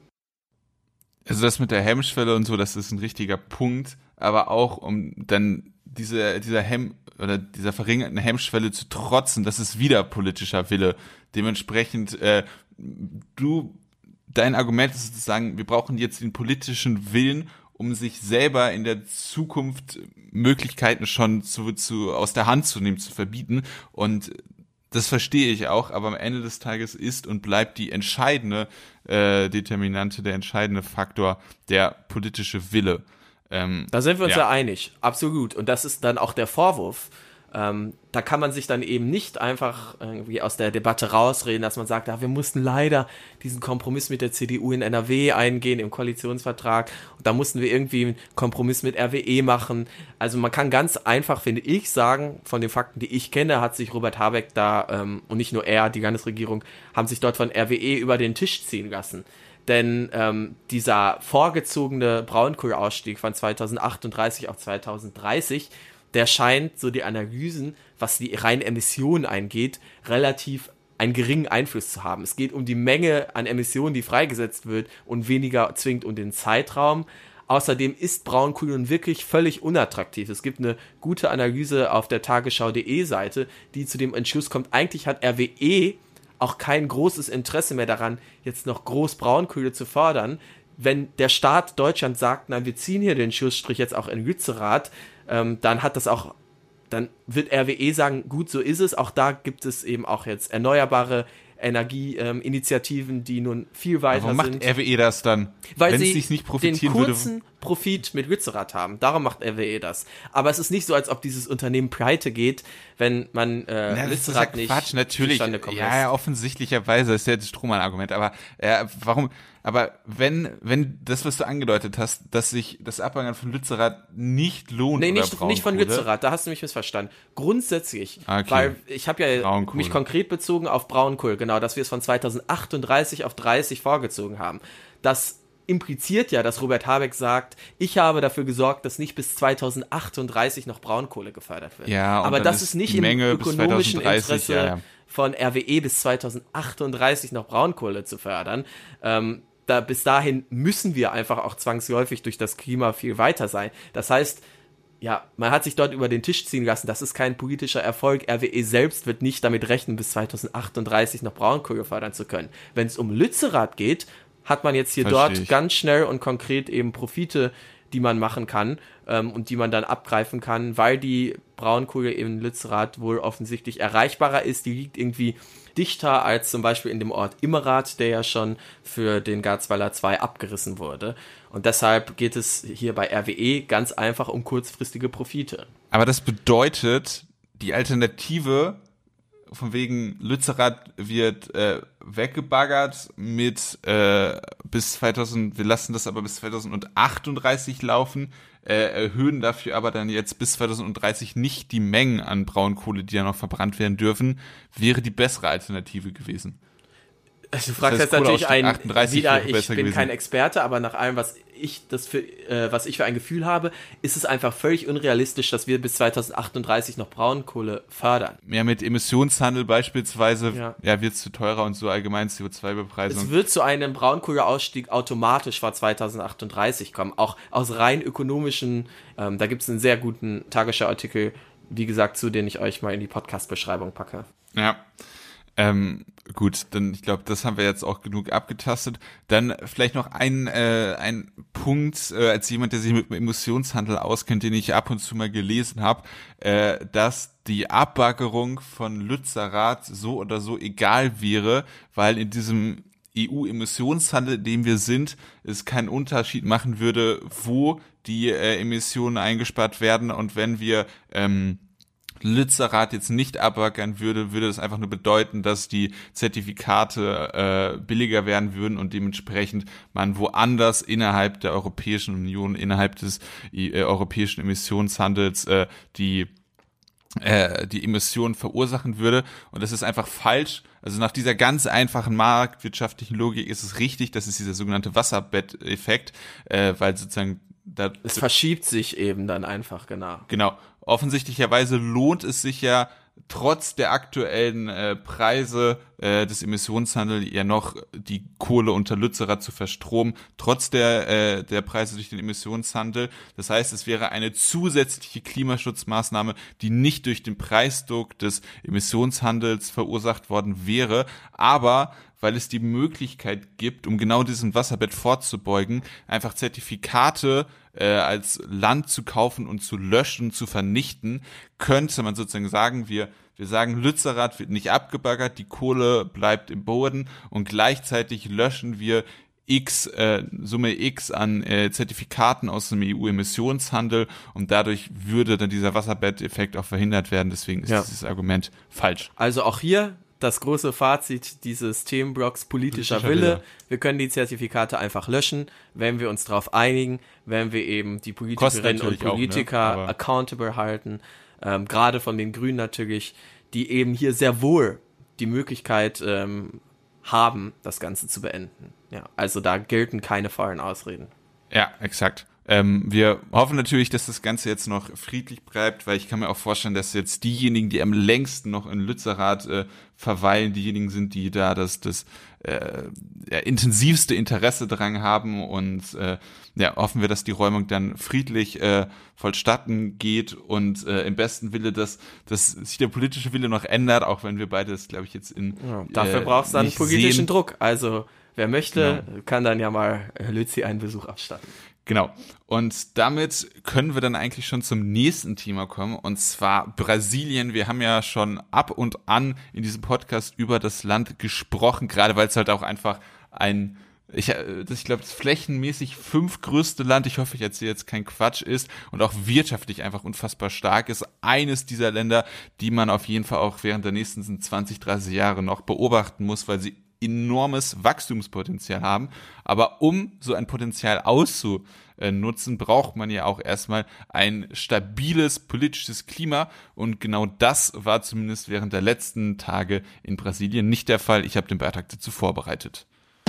Also das mit der Hemmschwelle und so, das ist ein richtiger Punkt, aber auch um dann diese, dieser Hemm oder dieser verringerten Hemmschwelle zu trotzen, das ist wieder politischer Wille. Dementsprechend, äh, du, dein Argument ist sozusagen, wir brauchen jetzt den politischen Willen, um sich selber in der Zukunft Möglichkeiten schon zu, zu aus der Hand zu nehmen, zu verbieten. Und das verstehe ich auch, aber am Ende des Tages ist und bleibt die entscheidende äh, Determinante, der entscheidende Faktor der politische Wille. Ähm, da sind wir uns ja. ja einig, absolut. Und das ist dann auch der Vorwurf. Ähm, da kann man sich dann eben nicht einfach irgendwie aus der Debatte rausreden, dass man sagt, ah, wir mussten leider diesen Kompromiss mit der C D U in N R W eingehen im Koalitionsvertrag und da mussten wir irgendwie einen Kompromiss mit R W E machen. Also man kann ganz einfach, finde ich, sagen, von den Fakten, die ich kenne, hat sich Robert Habeck da, ähm, und nicht nur er, die Landesregierung, haben sich dort von R W E über den Tisch ziehen lassen. Denn ähm, dieser vorgezogene Braunkohleausstieg von zweitausendachtunddreißig auf zweitausenddreißig, der scheint, so die Analysen, was die reinen Emissionen eingeht, relativ einen geringen Einfluss zu haben. Es geht um die Menge an Emissionen, die freigesetzt wird und weniger zwingend um den Zeitraum. Außerdem ist Braunkohle nun wirklich völlig unattraktiv. Es gibt eine gute Analyse auf der tagesschau punkt de Seite, die zu dem Entschluss kommt, eigentlich hat R W E auch kein großes Interesse mehr daran, jetzt noch groß Braunkohle zu fördern. Wenn der Staat Deutschland sagt, nein, wir ziehen hier den Schlussstrich jetzt auch in Lützerath, ähm, dann hat das auch, dann wird R W E sagen, gut, so ist es. Auch da gibt es eben auch jetzt erneuerbare Energieinitiativen, ähm, die nun viel weiter Warum sind. macht R W E das dann? Weil wenn sie es sich nicht den profitieren kurzen würde? Profit mit Lützerath haben. Darum macht R W E das. Aber es ist nicht so, als ob dieses Unternehmen pleite geht, wenn man äh, Na, das Lützerath ist ja nicht Quatsch, natürlich. zustande kommen Ja, lässt. ja, offensichtlicherweise ist ja das Strohmann-Argument. Aber äh, warum? Aber wenn wenn das, was du angedeutet hast, dass sich das Abbauen von Lützerath nicht lohnt, Nee, oder nicht, nicht von Braunkohle? Lützerath, da hast du mich missverstanden. Grundsätzlich, Okay. weil ich habe ja Braunkohle. mich konkret bezogen auf Braunkohle, genau, dass wir es von zweitausendachtunddreißig auf dreißig vorgezogen haben. Das impliziert ja, dass Robert Habeck sagt, ich habe dafür gesorgt, dass nicht bis zweitausendachtunddreißig noch Braunkohle gefördert wird. Ja, und aber dann das ist ist nicht die im Menge bis ökonomischen zweitausenddreißig, Interesse ja, ja. von R W E bis zweitausendachtunddreißig noch Braunkohle zu fördern. Ähm, da, bis dahin müssen wir einfach auch zwangsläufig durch das Klima viel weiter sein. Das heißt, ja, man hat sich dort über den Tisch ziehen lassen. Das ist kein politischer Erfolg. R W E selbst wird nicht damit rechnen, bis zweitausendachtunddreißig noch Braunkohle fördern zu können. Wenn es um Lützerath geht, hat man jetzt hier Versteh dort ich. ganz schnell und konkret eben Profite, die man machen kann ähm, und die man dann abgreifen kann, weil die Braunkohle in Lützerath wohl offensichtlich erreichbarer ist. Die liegt irgendwie dichter als zum Beispiel in dem Ort Immerath, der ja schon für den Garzweiler zwei abgerissen wurde. Und deshalb geht es hier bei R W E ganz einfach um kurzfristige Profite. Aber das bedeutet, die Alternative von wegen Lützerath wird äh, weggebaggert mit äh, bis zweitausend, wir lassen das aber bis zweitausendachtunddreißig laufen, äh, erhöhen dafür aber dann jetzt bis zweitausenddreißig nicht die Mengen an Braunkohle, die ja noch verbrannt werden dürfen, wäre die bessere Alternative gewesen. Also du fragst Das heißt, jetzt natürlich Kohleausstieg ein, achtunddreißig wieder, wäre ich besser bin gewesen. kein Experte, aber nach allem, was ich das für, äh, was ich für ein Gefühl habe, ist es einfach völlig unrealistisch, dass wir bis zweitausendachtunddreißig noch Braunkohle fördern. Ja, mit Emissionshandel beispielsweise, Ja. ja, wird es zu teurer und so allgemein C O zwei Bepreisung. Es wird zu einem Braunkohleausstieg automatisch vor zweitausendachtunddreißig kommen, auch aus rein ökonomischen, ähm, da gibt es einen sehr guten Tagesschau-Artikel wie gesagt, zu denen ich euch mal in die Podcast-Beschreibung packe. Ja, ähm, gut, dann ich glaube, das haben wir jetzt auch genug abgetastet. Dann vielleicht noch ein, äh, ein Punkt, äh, als jemand, der sich mit dem Emissionshandel auskennt, den ich ab und zu mal gelesen habe, äh, dass die Abbaggerung von Lützerath so oder so egal wäre, weil in diesem E U-Emissionshandel, in dem wir sind, es keinen Unterschied machen würde, wo die äh, Emissionen eingespart werden, und wenn wir ähm, Lützerath jetzt nicht abbaggern würde, würde das einfach nur bedeuten, dass die Zertifikate äh, billiger werden würden und dementsprechend man woanders innerhalb der Europäischen Union, innerhalb des äh, europäischen Emissionshandels äh, die äh, die Emissionen verursachen würde. Und das ist einfach falsch. Also nach dieser ganz einfachen marktwirtschaftlichen Logik ist es richtig, das ist dieser sogenannte Wasserbetteffekt, äh, weil sozusagen da es verschiebt sich eben dann einfach, genau. Genau. Offensichtlicherweise lohnt es sich ja trotz der aktuellen äh, Preise äh, des Emissionshandels ja noch die Kohle unter Lützerath zu verstromen, trotz der äh, der Preise durch den Emissionshandel. Das heißt, es wäre eine zusätzliche Klimaschutzmaßnahme, die nicht durch den Preisdruck des Emissionshandels verursacht worden wäre, aber weil es die Möglichkeit gibt, um genau diesem Wasserbett vorzubeugen, einfach Zertifikate äh, als Land zu kaufen und zu löschen, zu vernichten, könnte man sozusagen sagen, wir wir sagen, Lützerath wird nicht abgebaggert, die Kohle bleibt im Boden, und gleichzeitig löschen wir X, äh, Summe X an äh, Zertifikaten aus dem E U-Emissionshandel, und dadurch würde dann dieser Wasserbetteffekt auch verhindert werden. Deswegen ist ja. dieses Argument falsch. Also auch hier das große Fazit dieses Themenblocks: politischer, politischer Wille. Wille. Wir können die Zertifikate einfach löschen, wenn wir uns darauf einigen, wenn wir eben die Politikerinnen und Politiker auch, ne? accountable halten, ähm, gerade von den Grünen natürlich, die eben hier sehr wohl die Möglichkeit ähm, haben, das Ganze zu beenden. Ja, also da gelten keine faulen Ausreden. Ja, exakt. Ähm, wir hoffen natürlich, dass das Ganze jetzt noch friedlich bleibt, weil ich kann mir auch vorstellen, dass jetzt diejenigen, die am längsten noch in Lützerath äh, verweilen, diejenigen sind, die da das, das äh, ja, intensivste Interesse dran haben, und äh, ja, hoffen wir, dass die Räumung dann friedlich äh, vollstatten geht und äh, im besten Wille, dass, dass sich der politische Wille noch ändert, auch wenn wir beide das, glaube ich, jetzt in ja, dafür äh, braucht es dann politischen sehen. Druck, also wer möchte, genau. kann dann ja mal Lützi einen Besuch abstatten. Genau. Und damit können wir dann eigentlich schon zum nächsten Thema kommen, und zwar Brasilien. Wir haben ja schon ab und an in diesem Podcast über das Land gesprochen, gerade weil es halt auch einfach ein, ich, ich glaube, das flächenmäßig fünftgrößte Land, ich hoffe, ich erzähle jetzt keinen Quatsch, ist und auch wirtschaftlich einfach unfassbar stark ist. Eines dieser Länder, die man auf jeden Fall auch während der nächsten zwanzig, dreißig Jahre noch beobachten muss, weil sie enormes Wachstumspotenzial haben. Aber um so ein Potenzial auszunutzen, braucht man ja auch erstmal ein stabiles politisches Klima, und genau das war zumindest während der letzten Tage in Brasilien nicht der Fall. Ich habe den Beitrag dazu vorbereitet.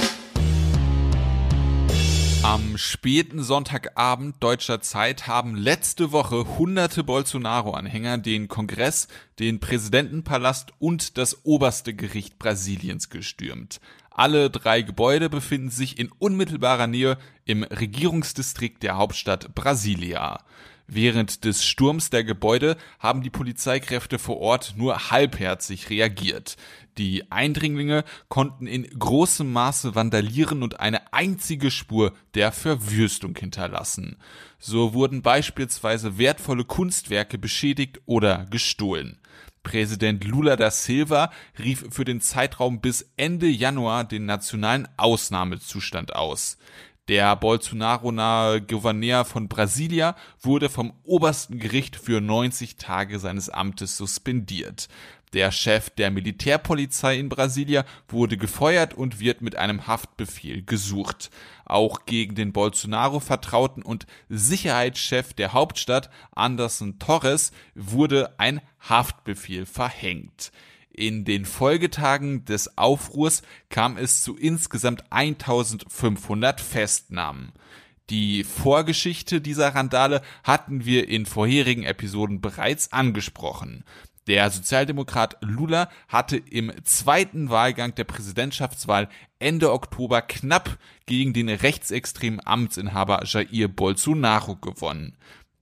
Am späten Sonntagabend deutscher Zeit haben letzte Woche hunderte Bolsonaro-Anhänger den Kongress, den Präsidentenpalast und das oberste Gericht Brasiliens gestürmt. Alle drei Gebäude befinden sich in unmittelbarer Nähe im Regierungsdistrikt der Hauptstadt Brasilia. Während des Sturms der Gebäude haben die Polizeikräfte vor Ort nur halbherzig reagiert. Die Eindringlinge konnten in großem Maße vandalieren und eine einzige Spur der Verwüstung hinterlassen. So wurden beispielsweise wertvolle Kunstwerke beschädigt oder gestohlen. Präsident Lula da Silva rief für den Zeitraum bis Ende Januar den nationalen Ausnahmezustand aus. Der Bolsonaro-nahe Gouverneur von Brasilia wurde vom obersten Gericht für neunzig Tage seines Amtes suspendiert. Der Chef der Militärpolizei in Brasilia wurde gefeuert und wird mit einem Haftbefehl gesucht. Auch gegen den Bolsonaro-Vertrauten und Sicherheitschef der Hauptstadt, Anderson Torres, wurde ein Haftbefehl verhängt. In den Folgetagen des Aufruhrs kam es zu insgesamt eintausendfünfhundert Festnahmen. Die Vorgeschichte dieser Randale hatten wir in vorherigen Episoden bereits angesprochen. Der Sozialdemokrat Lula hatte im zweiten Wahlgang der Präsidentschaftswahl Ende Oktober knapp gegen den rechtsextremen Amtsinhaber Jair Bolsonaro gewonnen.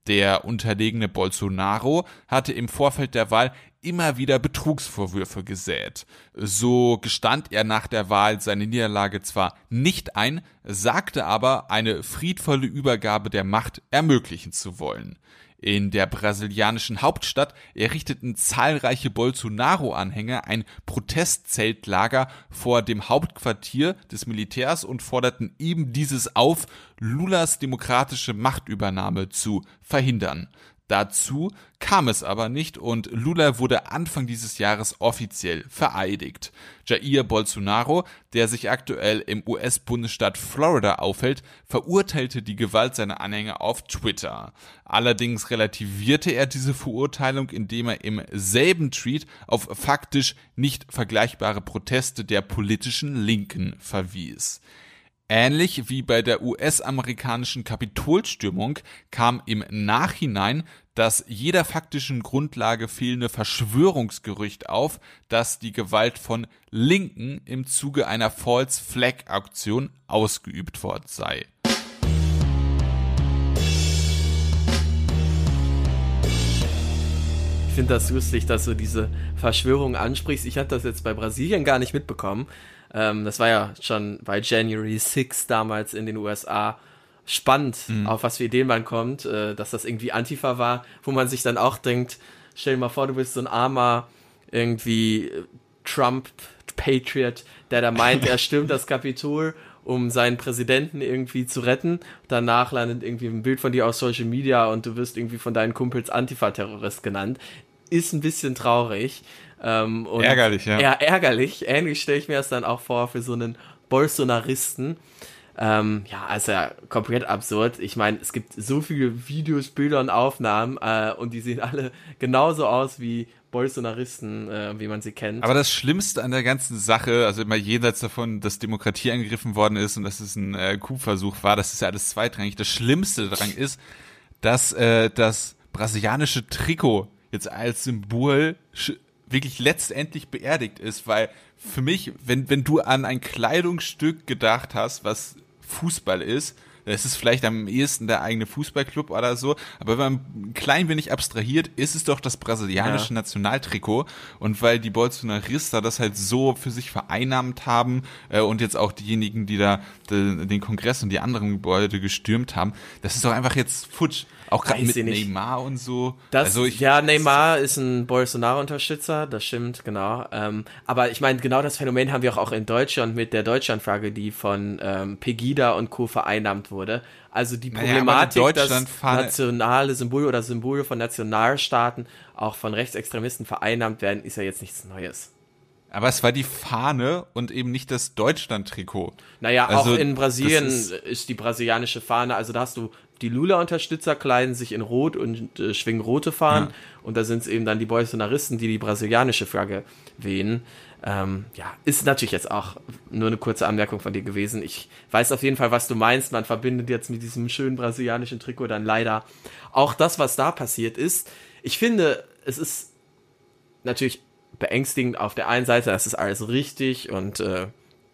Der unterlegene Bolsonaro hatte im Vorfeld der Wahl immer wieder Betrugsvorwürfe gesät. So gestand er nach der Wahl seine Niederlage zwar nicht ein, sagte aber, eine friedvolle Übergabe der Macht ermöglichen zu wollen. In der brasilianischen Hauptstadt errichteten zahlreiche Bolsonaro-Anhänger ein Protestzeltlager vor dem Hauptquartier des Militärs und forderten eben dieses auf, Lulas demokratische Machtübernahme zu verhindern. Dazu kam es aber nicht und Lula wurde Anfang dieses Jahres offiziell vereidigt. Jair Bolsonaro, der sich aktuell im U S-Bundesstaat Florida aufhält, verurteilte die Gewalt seiner Anhänger auf Twitter. Allerdings relativierte er diese Verurteilung, indem er im selben Tweet auf faktisch nicht vergleichbare Proteste der politischen Linken verwies. Ähnlich wie bei der U S-amerikanischen Kapitolstürmung kam im Nachhinein das jeder faktischen Grundlage fehlende Verschwörungsgerücht auf, dass die Gewalt von Linken im Zuge einer False-Flag-Aktion ausgeübt worden sei. Ich finde das lustig, dass du diese Verschwörung ansprichst. Ich hatte das jetzt bei Brasilien gar nicht mitbekommen. Ähm, das war ja schon bei January sixth damals in den U S A spannend, mhm. auf was für Ideen man kommt, äh, dass das irgendwie Antifa war, wo man sich dann auch denkt, stell dir mal vor, du bist so ein armer irgendwie Trump-Patriot, der da meint, er stürmt das Kapitol, um seinen Präsidenten irgendwie zu retten. Danach landet irgendwie ein Bild von dir auf Social Media und du wirst irgendwie von deinen Kumpels Antifa-Terrorist genannt. Ist ein bisschen traurig. Ähm, und ärgerlich, ja. Ja, ärgerlich. Ähnlich stelle ich mir das dann auch vor für so einen Bolsonaristen. Ähm, ja, also komplett absurd. Ich meine, es gibt so viele Videos, Bilder und Aufnahmen äh, und die sehen alle genauso aus wie Bolsonaristen, äh, wie man sie kennt. Aber das Schlimmste an der ganzen Sache, also immer jenseits davon, dass Demokratie angegriffen worden ist und dass es ein äh, Coup-Versuch war, das ist ja alles zweitrangig. Das Schlimmste daran ist, dass äh, das brasilianische Trikot jetzt als Symbol sch- wirklich letztendlich beerdigt ist, weil für mich, wenn wenn du an ein Kleidungsstück gedacht hast, was Fußball ist, es ist vielleicht am ehesten der eigene Fußballclub oder so, aber wenn man ein klein wenig abstrahiert, ist es doch das brasilianische ja. Nationaltrikot. Und weil die Bolsonarista das halt so für sich vereinnahmt haben äh, und jetzt auch diejenigen, die da de, den Kongress und die anderen Gebäude gestürmt haben, das ist doch einfach jetzt futsch. Auch gerade mit Neymar und so. Das, also ich, ja, Neymar ist ein Bolsonaro-Unterstützer, das stimmt, genau. Ähm, aber ich meine, genau das Phänomen haben wir auch in Deutschland mit der Deutschlandflagge, die von ähm, Pegida und Co. vereinnahmt wurde. Also die Problematik, naja, dass nationale Symbole oder Symbole von Nationalstaaten auch von Rechtsextremisten vereinnahmt werden, ist ja jetzt nichts Neues. Aber es war die Fahne und eben nicht das Deutschland-Trikot. Naja, also, auch in Brasilien ist, ist die brasilianische Fahne, also da hast du die Lula-Unterstützer kleiden sich in Rot und äh, schwingen rote Fahnen ja. und da sind es eben dann die Bolsonaristen, die die brasilianische Flagge wehen. Ähm, ja, ist natürlich jetzt auch nur eine kurze Anmerkung von dir gewesen. Ich weiß auf jeden Fall, was du meinst. Man verbindet jetzt mit diesem schönen brasilianischen Trikot dann leider auch das, was da passiert ist. Ich finde, es ist natürlich beängstigend auf der einen Seite, das ist alles richtig und äh,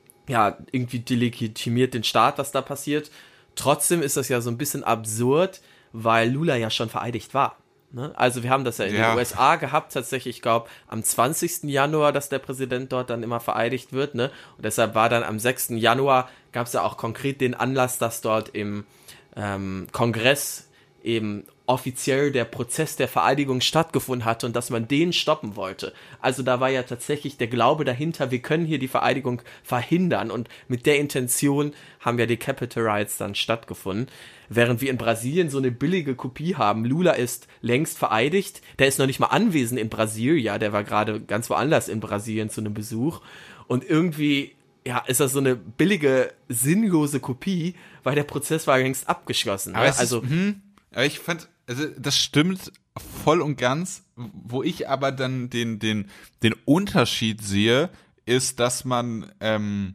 ja, irgendwie delegitimiert den Staat, was da passiert. Trotzdem ist das ja so ein bisschen absurd, weil Lula ja schon vereidigt war. Ne? Also wir haben das ja in ja. den U S A gehabt, tatsächlich, ich glaube, am zwanzigsten Januar, dass der Präsident dort dann immer vereidigt wird. Ne? Und deshalb war dann am sechsten Januar, gab es ja auch konkret den Anlass, dass dort im ähm, Kongress eben offiziell der Prozess der Vereidigung stattgefunden hatte und dass man den stoppen wollte. Also da war ja tatsächlich der Glaube dahinter, wir können hier die Vereidigung verhindern und mit der Intention haben ja die Capitol Riots dann stattgefunden. Während wir in Brasilien so eine billige Kopie haben, Lula ist längst vereidigt, der ist noch nicht mal anwesend in Brasilia, der war gerade ganz woanders in Brasilien zu einem Besuch und irgendwie ja, ist das so eine billige, sinnlose Kopie, weil der Prozess war längst abgeschlossen. Aber ne? es Also ist, hm, aber ich fand, also das stimmt voll und ganz, wo ich aber dann den, den, den Unterschied sehe, ist, dass man ähm,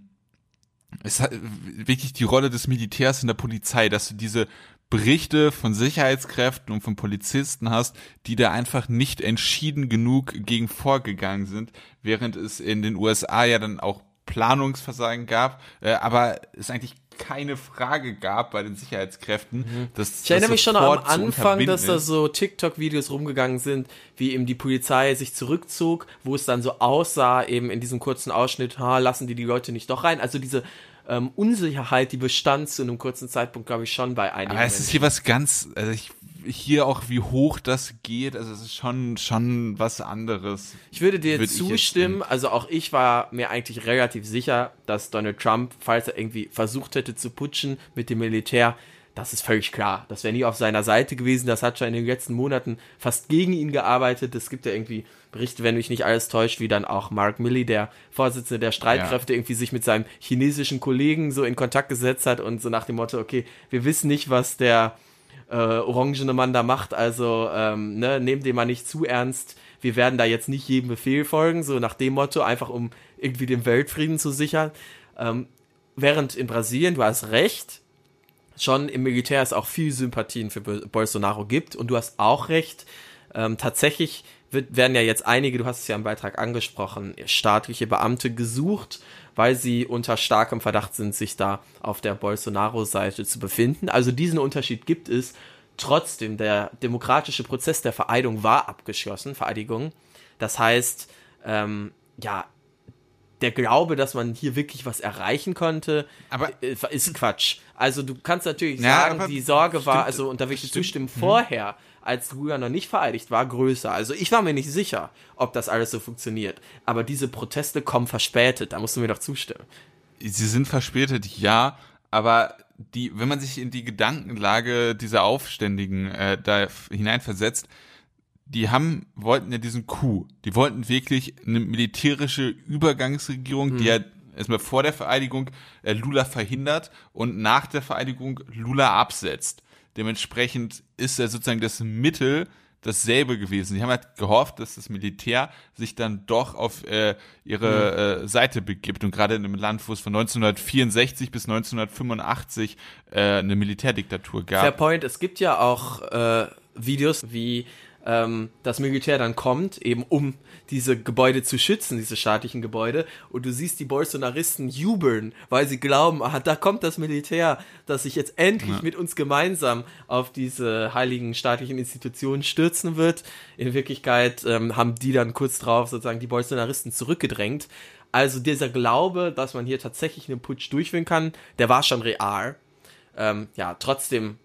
es hat wirklich die Rolle des Militärs in der Polizei, dass du diese Berichte von Sicherheitskräften und von Polizisten hast, die da einfach nicht entschieden genug gegen vorgegangen sind, während es in den U S A ja dann auch Planungsversagen gab, äh, aber es eigentlich keine Frage gab bei den Sicherheitskräften. Mhm. Dass, ich erinnere mich schon am Anfang, dass da ist. so TikTok-Videos rumgegangen sind, wie eben die Polizei sich zurückzog, wo es dann so aussah, eben in diesem kurzen Ausschnitt, ha, lassen die die Leute nicht doch rein. Also diese ähm, Unsicherheit, die bestand zu einem kurzen Zeitpunkt, glaube ich, schon bei einigen Aber es Menschen. ist hier was ganz, also ich hier auch, wie hoch das geht, also es ist schon schon was anderes. Ich würde dir Würde zustimmen, also auch ich war mir eigentlich relativ sicher, dass Donald Trump, falls er irgendwie versucht hätte zu putschen mit dem Militär, das ist völlig klar. Das wäre nie auf seiner Seite gewesen, das hat schon in den letzten Monaten fast gegen ihn gearbeitet. Es gibt ja irgendwie Berichte, wenn mich nicht alles täuscht, wie dann auch Mark Milley, der Vorsitzende der Streitkräfte, ja. irgendwie sich mit seinem chinesischen Kollegen so in Kontakt gesetzt hat und so nach dem Motto, okay, wir wissen nicht, was der Äh, orangene Mann da macht, also ähm, ne, nehmt den mal nicht zu ernst, wir werden da jetzt nicht jedem Befehl folgen, so nach dem Motto, einfach um irgendwie den Weltfrieden zu sichern. Ähm, während in Brasilien, du hast recht, schon im Militär es auch viel Sympathien für Bolsonaro gibt und du hast auch recht, ähm, tatsächlich wird, werden ja jetzt einige, du hast es ja im Beitrag angesprochen, staatliche Beamte gesucht, weil sie unter starkem Verdacht sind, sich da auf der Bolsonaro-Seite zu befinden. Also diesen Unterschied gibt es. Trotzdem, der demokratische Prozess der Vereidigung war abgeschlossen, Vereidigung. Das heißt, ähm, ja, der Glaube, dass man hier wirklich was erreichen konnte, aber ist Quatsch. Also du kannst natürlich ja, sagen, die Sorge stimmt, war, also und da will ich zustimmen, vorher, als Lula noch nicht vereidigt war, größer. Also ich war mir nicht sicher, ob das alles so funktioniert. Aber diese Proteste kommen verspätet, da musst du mir doch zustimmen. Sie sind verspätet, ja, aber die, wenn man sich in die Gedankenlage dieser Aufständigen äh, da hineinversetzt, die haben, wollten ja diesen Coup. Die wollten wirklich eine militärische Übergangsregierung, hm. die ja erstmal vor der Vereidigung äh, Lula verhindert und nach der Vereidigung Lula absetzt. Dementsprechend ist ja sozusagen das Mittel dasselbe gewesen. Die haben halt gehofft, dass das Militär sich dann doch auf äh, ihre mhm. äh, Seite begibt. Und gerade in einem Land, wo es von neunzehnhundertvierundsechzig bis neunzehnhundertfünfundachtzig äh, eine Militärdiktatur gab. Fair point, es gibt ja auch äh, Videos, wie ähm, das Militär dann kommt, eben um diese Gebäude zu schützen, diese staatlichen Gebäude, und du siehst die Bolsonaristen jubeln, weil sie glauben, ah, da kommt das Militär, das sich jetzt endlich ja. mit uns gemeinsam auf diese heiligen staatlichen Institutionen stürzen wird. In Wirklichkeit ähm, haben die dann kurz drauf sozusagen die Bolsonaristen zurückgedrängt. Also dieser Glaube, dass man hier tatsächlich einen Putsch durchführen kann, der war schon real. Ähm, ja, trotzdem,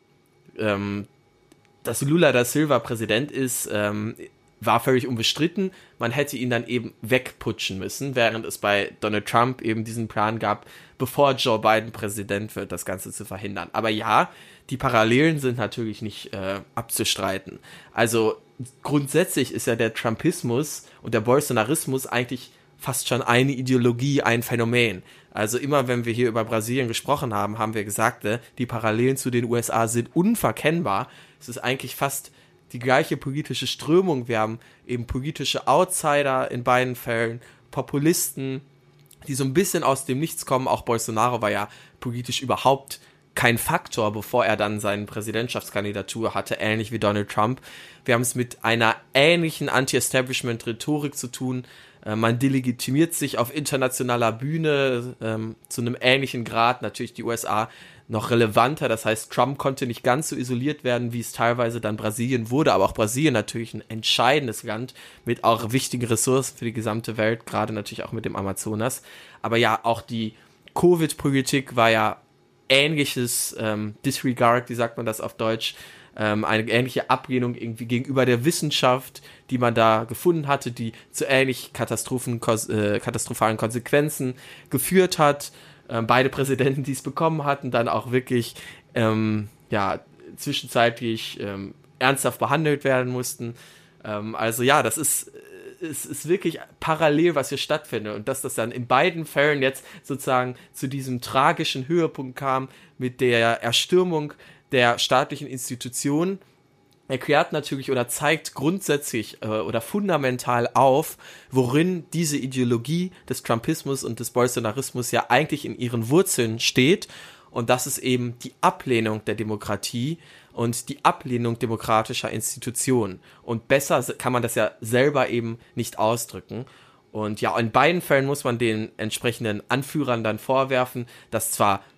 ähm, dass Lula da Silva Präsident ist, ähm, war völlig unbestritten. Man hätte ihn dann eben wegputschen müssen, während es bei Donald Trump eben diesen Plan gab, bevor Joe Biden Präsident wird, das Ganze zu verhindern. Aber ja, die Parallelen sind natürlich nicht äh, abzustreiten. Also grundsätzlich ist ja der Trumpismus und der Bolsonarismus eigentlich fast schon eine Ideologie, ein Phänomen. Also immer, wenn wir hier über Brasilien gesprochen haben, haben wir gesagt, äh, die Parallelen zu den U S A sind unverkennbar. Es ist eigentlich fast die gleiche politische Strömung. Wir haben eben politische Outsider in beiden Fällen, Populisten, die so ein bisschen aus dem Nichts kommen. Auch Bolsonaro war ja politisch überhaupt kein Faktor, bevor er dann seine Präsidentschaftskandidatur hatte, ähnlich wie Donald Trump. Wir haben es mit einer ähnlichen Anti-Establishment-Rhetorik zu tun. Äh, man delegitimiert sich auf internationaler Bühne ähm, zu einem ähnlichen Grad. Natürlich die U S A noch relevanter, das heißt, Trump konnte nicht ganz so isoliert werden, wie es teilweise dann Brasilien wurde, aber auch Brasilien natürlich ein entscheidendes Land mit auch wichtigen Ressourcen für die gesamte Welt, gerade natürlich auch mit dem Amazonas. Aber ja, auch die Covid-Politik war ja ähnliches ähm, Disregard, wie sagt man das auf Deutsch, ähm, eine ähnliche Ablehnung irgendwie gegenüber der Wissenschaft, die man da gefunden hatte, die zu ähnlich Katastrophen, äh, katastrophalen Konsequenzen geführt hat. Ähm, beide Präsidenten, die es bekommen hatten, dann auch wirklich ähm, ja, zwischenzeitlich ähm, ernsthaft behandelt werden mussten. Ähm, also ja, das ist, es ist wirklich parallel, was hier stattfindet. Und dass das dann in beiden Fällen jetzt sozusagen zu diesem tragischen Höhepunkt kam mit der Erstürmung der staatlichen Institutionen, erklärt natürlich oder zeigt grundsätzlich äh, oder fundamental auf, worin diese Ideologie des Trumpismus und des Bolsonarismus ja eigentlich in ihren Wurzeln steht. Und das ist eben die Ablehnung der Demokratie und die Ablehnung demokratischer Institutionen. Und besser kann man das ja selber eben nicht ausdrücken. Und ja, in beiden Fällen muss man den entsprechenden Anführern dann vorwerfen, dass zwar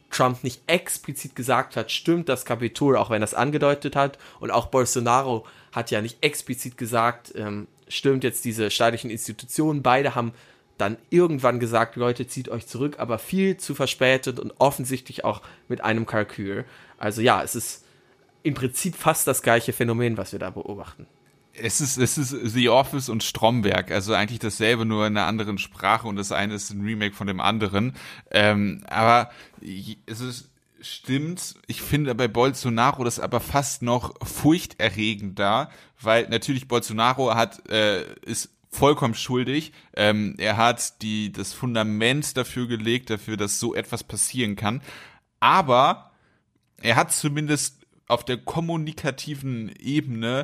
Trump nicht explizit gesagt hat, stimmt das Kapitol, auch wenn er es angedeutet hat. Und auch Bolsonaro hat ja nicht explizit gesagt, ähm, stimmt jetzt diese staatlichen Institutionen. Beide haben dann irgendwann gesagt, Leute, zieht euch zurück, aber viel zu verspätet und offensichtlich auch mit einem Kalkül. Also ja, es ist im Prinzip fast das gleiche Phänomen, was wir da beobachten. Es ist, es ist The Office und Stromberg, also eigentlich dasselbe, nur in einer anderen Sprache und das eine ist ein Remake von dem anderen. Ähm, aber es ist, stimmt, ich finde bei Bolsonaro das aber fast noch furchterregender, weil natürlich Bolsonaro hat, äh, ist vollkommen schuldig. Ähm, er hat die, das Fundament dafür gelegt, dafür, dass so etwas passieren kann. Aber er hat zumindest auf der kommunikativen Ebene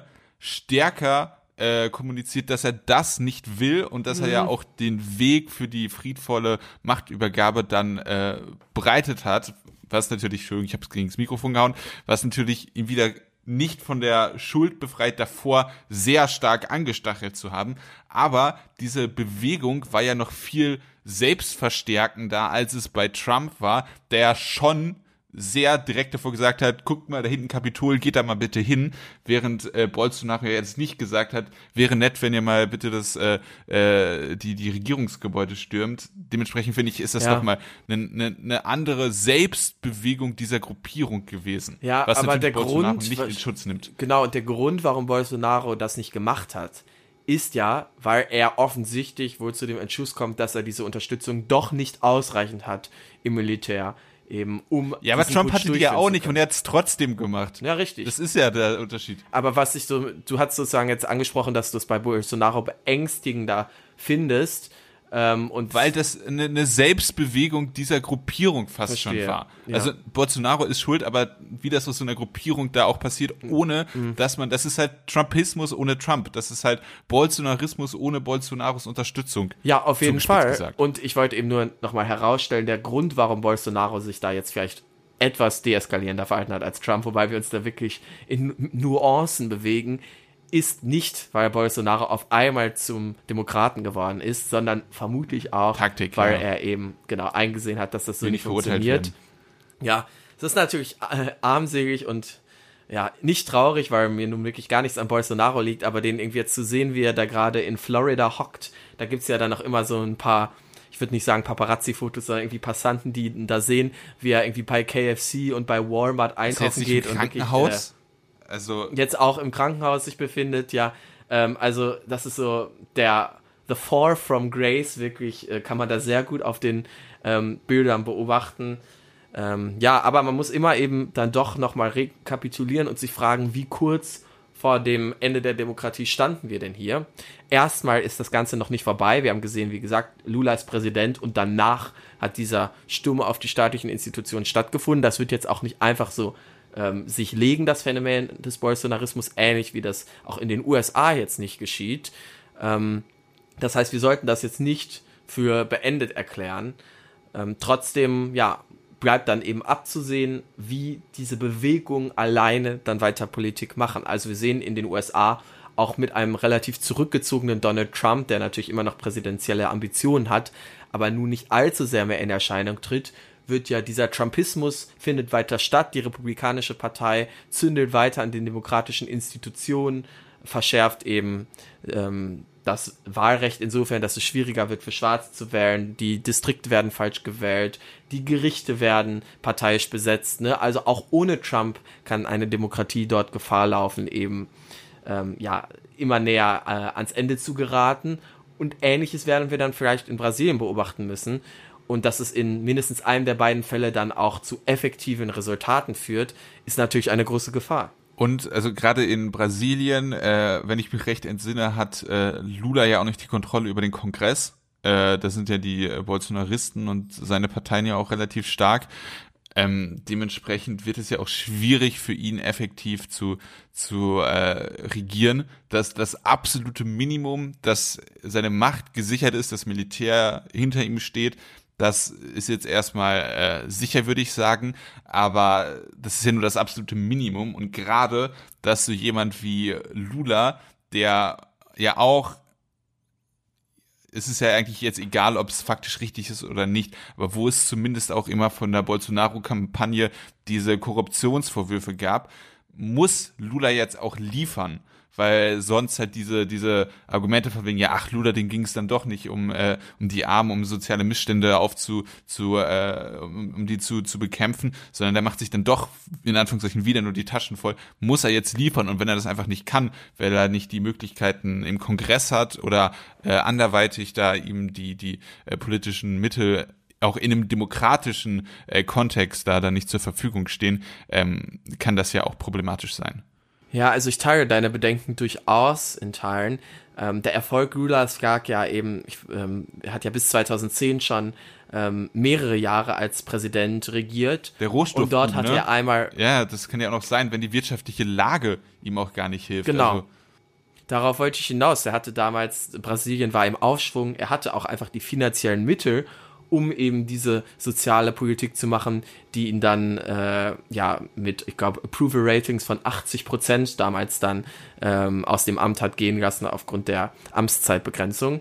stärker äh, kommuniziert, dass er das nicht will und dass mhm. er ja auch den Weg für die friedvolle Machtübergabe dann äh, bereitet hat, was natürlich, Entschuldigung, ich habe es gegen das Mikrofon gehauen, was natürlich ihn wieder nicht von der Schuld befreit, davor sehr stark angestachelt zu haben, aber diese Bewegung war ja noch viel selbstverstärkender, als es bei Trump war, der schon sehr direkt davor gesagt hat, guckt mal, da hinten Kapitol, geht da mal bitte hin, während äh, Bolsonaro jetzt nicht gesagt hat, wäre nett, wenn ihr mal bitte das äh, äh, die die Regierungsgebäude stürmt. Dementsprechend finde ich, ist das ja. doch mal eine ne, ne andere Selbstbewegung dieser Gruppierung gewesen, ja, was aber der Bolsonaro Grund, nicht in Schutz nimmt. Genau, und der Grund, warum Bolsonaro das nicht gemacht hat, ist ja, weil er offensichtlich wohl zu dem Entschluss kommt, dass er diese Unterstützung doch nicht ausreichend hat im Militär. Eben um ja, aber Trump hatte die ja auch nicht und er hat es trotzdem gemacht. Ja, richtig. Das ist ja der Unterschied. Aber was ich so, du hast sozusagen jetzt angesprochen, dass du es bei Bolsonaro beängstigender findest. Ähm, und weil das eine, eine Selbstbewegung dieser Gruppierung fast Verstehe. schon war. Ja. Also Bolsonaro ist schuld, aber wie das aus so einer Gruppierung da auch passiert, ohne mhm. dass man, das ist halt Trumpismus ohne Trump. Das ist halt Bolsonarismus ohne Bolsonaros Unterstützung. Ja, auf jeden Fall. Gesagt. Und ich wollte eben nur nochmal herausstellen, der Grund, warum Bolsonaro sich da jetzt vielleicht etwas deeskalierender verhalten hat als Trump, wobei wir uns da wirklich in Nuancen bewegen, ist nicht, weil Bolsonaro auf einmal zum Demokraten geworden ist, sondern vermutlich auch, Taktik, weil ja. er eben genau eingesehen hat, dass das so Will nicht funktioniert. Ja, das ist natürlich äh, armselig und ja, nicht traurig, weil mir nun wirklich gar nichts an Bolsonaro liegt, aber den irgendwie jetzt zu sehen, wie er da gerade in Florida hockt, da gibt's ja dann auch immer so ein paar, ich würde nicht sagen Paparazzi-Fotos, sondern irgendwie Passanten, die da sehen, wie er irgendwie bei K F C und bei Walmart einkaufen geht und wirklich äh, Also jetzt auch im Krankenhaus sich befindet, ja, ähm, also das ist so der The Fall from Grace, wirklich äh, kann man da sehr gut auf den ähm, Bildern beobachten. Ähm, ja, aber man muss immer eben dann doch nochmal rekapitulieren und sich fragen, wie kurz vor dem Ende der Demokratie standen wir denn hier? Erstmal ist das Ganze noch nicht vorbei. Wir haben gesehen, wie gesagt, Lula ist Präsident und danach hat dieser Sturm auf die staatlichen Institutionen stattgefunden. Das wird jetzt auch nicht einfach so ähm, sich legen, das Phänomen des Bolsonarismus, ähnlich wie das auch in den U S A jetzt nicht geschieht. Ähm, das heißt, wir sollten das jetzt nicht für beendet erklären. Ähm, trotzdem, ja, bleibt dann eben abzusehen, wie diese Bewegungen alleine dann weiter Politik machen. Also wir sehen in den U S A auch mit einem relativ zurückgezogenen Donald Trump, der natürlich immer noch präsidentielle Ambitionen hat, aber nun nicht allzu sehr mehr in Erscheinung tritt, wird ja dieser Trumpismus findet weiter statt. Die Republikanische Partei zündelt weiter an den demokratischen Institutionen, verschärft eben ähm, das Wahlrecht insofern, dass es schwieriger wird für Schwarze zu wählen, die Distrikte werden falsch gewählt, die Gerichte werden parteiisch besetzt, ne? Also auch ohne Trump kann eine Demokratie dort Gefahr laufen, eben ähm, ja immer näher äh, ans Ende zu geraten. Und Ähnliches werden wir dann vielleicht in Brasilien beobachten müssen. Und dass es in mindestens einem der beiden Fälle dann auch zu effektiven Resultaten führt, ist natürlich eine große Gefahr. Und also gerade in Brasilien, äh, wenn ich mich recht entsinne, hat äh, Lula ja auch nicht die Kontrolle über den Kongress. Äh, da sind ja die äh, Bolsonaristen und seine Parteien ja auch relativ stark. Ähm, dementsprechend wird es ja auch schwierig für ihn effektiv zu zu äh, regieren. Dass das absolute Minimum, dass seine Macht gesichert ist, das Militär hinter ihm steht, das ist jetzt erstmal äh, sicher, würde ich sagen, aber das ist ja nur das absolute Minimum. Und gerade, dass so jemand wie Lula, der ja auch es ist ja eigentlich jetzt egal, ob es faktisch richtig ist oder nicht, aber wo es zumindest auch immer von der Bolsonaro-Kampagne diese Korruptionsvorwürfe gab, muss Lula jetzt auch liefern. Weil sonst halt diese diese Argumente von wegen, ja, ach, Lula, denen ging es dann doch nicht um äh, um die Armen, um soziale Missstände aufzu, zu, äh, um, um die zu zu bekämpfen, sondern der macht sich dann doch, in Anführungszeichen, wieder nur die Taschen voll, muss er jetzt liefern. Und wenn er das einfach nicht kann, weil er nicht die Möglichkeiten im Kongress hat oder äh, anderweitig da ihm die die äh, politischen Mittel auch in einem demokratischen äh, Kontext da dann nicht zur Verfügung stehen, ähm, kann das ja auch problematisch sein. Ja, also ich teile deine Bedenken durchaus in Teilen. Ähm, der Erfolg Lulas lag ja eben, ich, ähm, er hat ja bis zweitausendzehn schon ähm, mehrere Jahre als Präsident regiert. Der Rohstoff. Und dort hat ne? er einmal... Ja, das kann ja auch noch sein, wenn die wirtschaftliche Lage ihm auch gar nicht hilft. Genau. Also, darauf wollte ich hinaus. Er hatte damals, Brasilien war im Aufschwung, er hatte auch einfach die finanziellen Mittel, um eben diese soziale Politik zu machen, die ihn dann äh, ja mit, ich glaube, Approval-Ratings von achtzig Prozent damals dann ähm, aus dem Amt hat gehen lassen aufgrund der Amtszeitbegrenzung.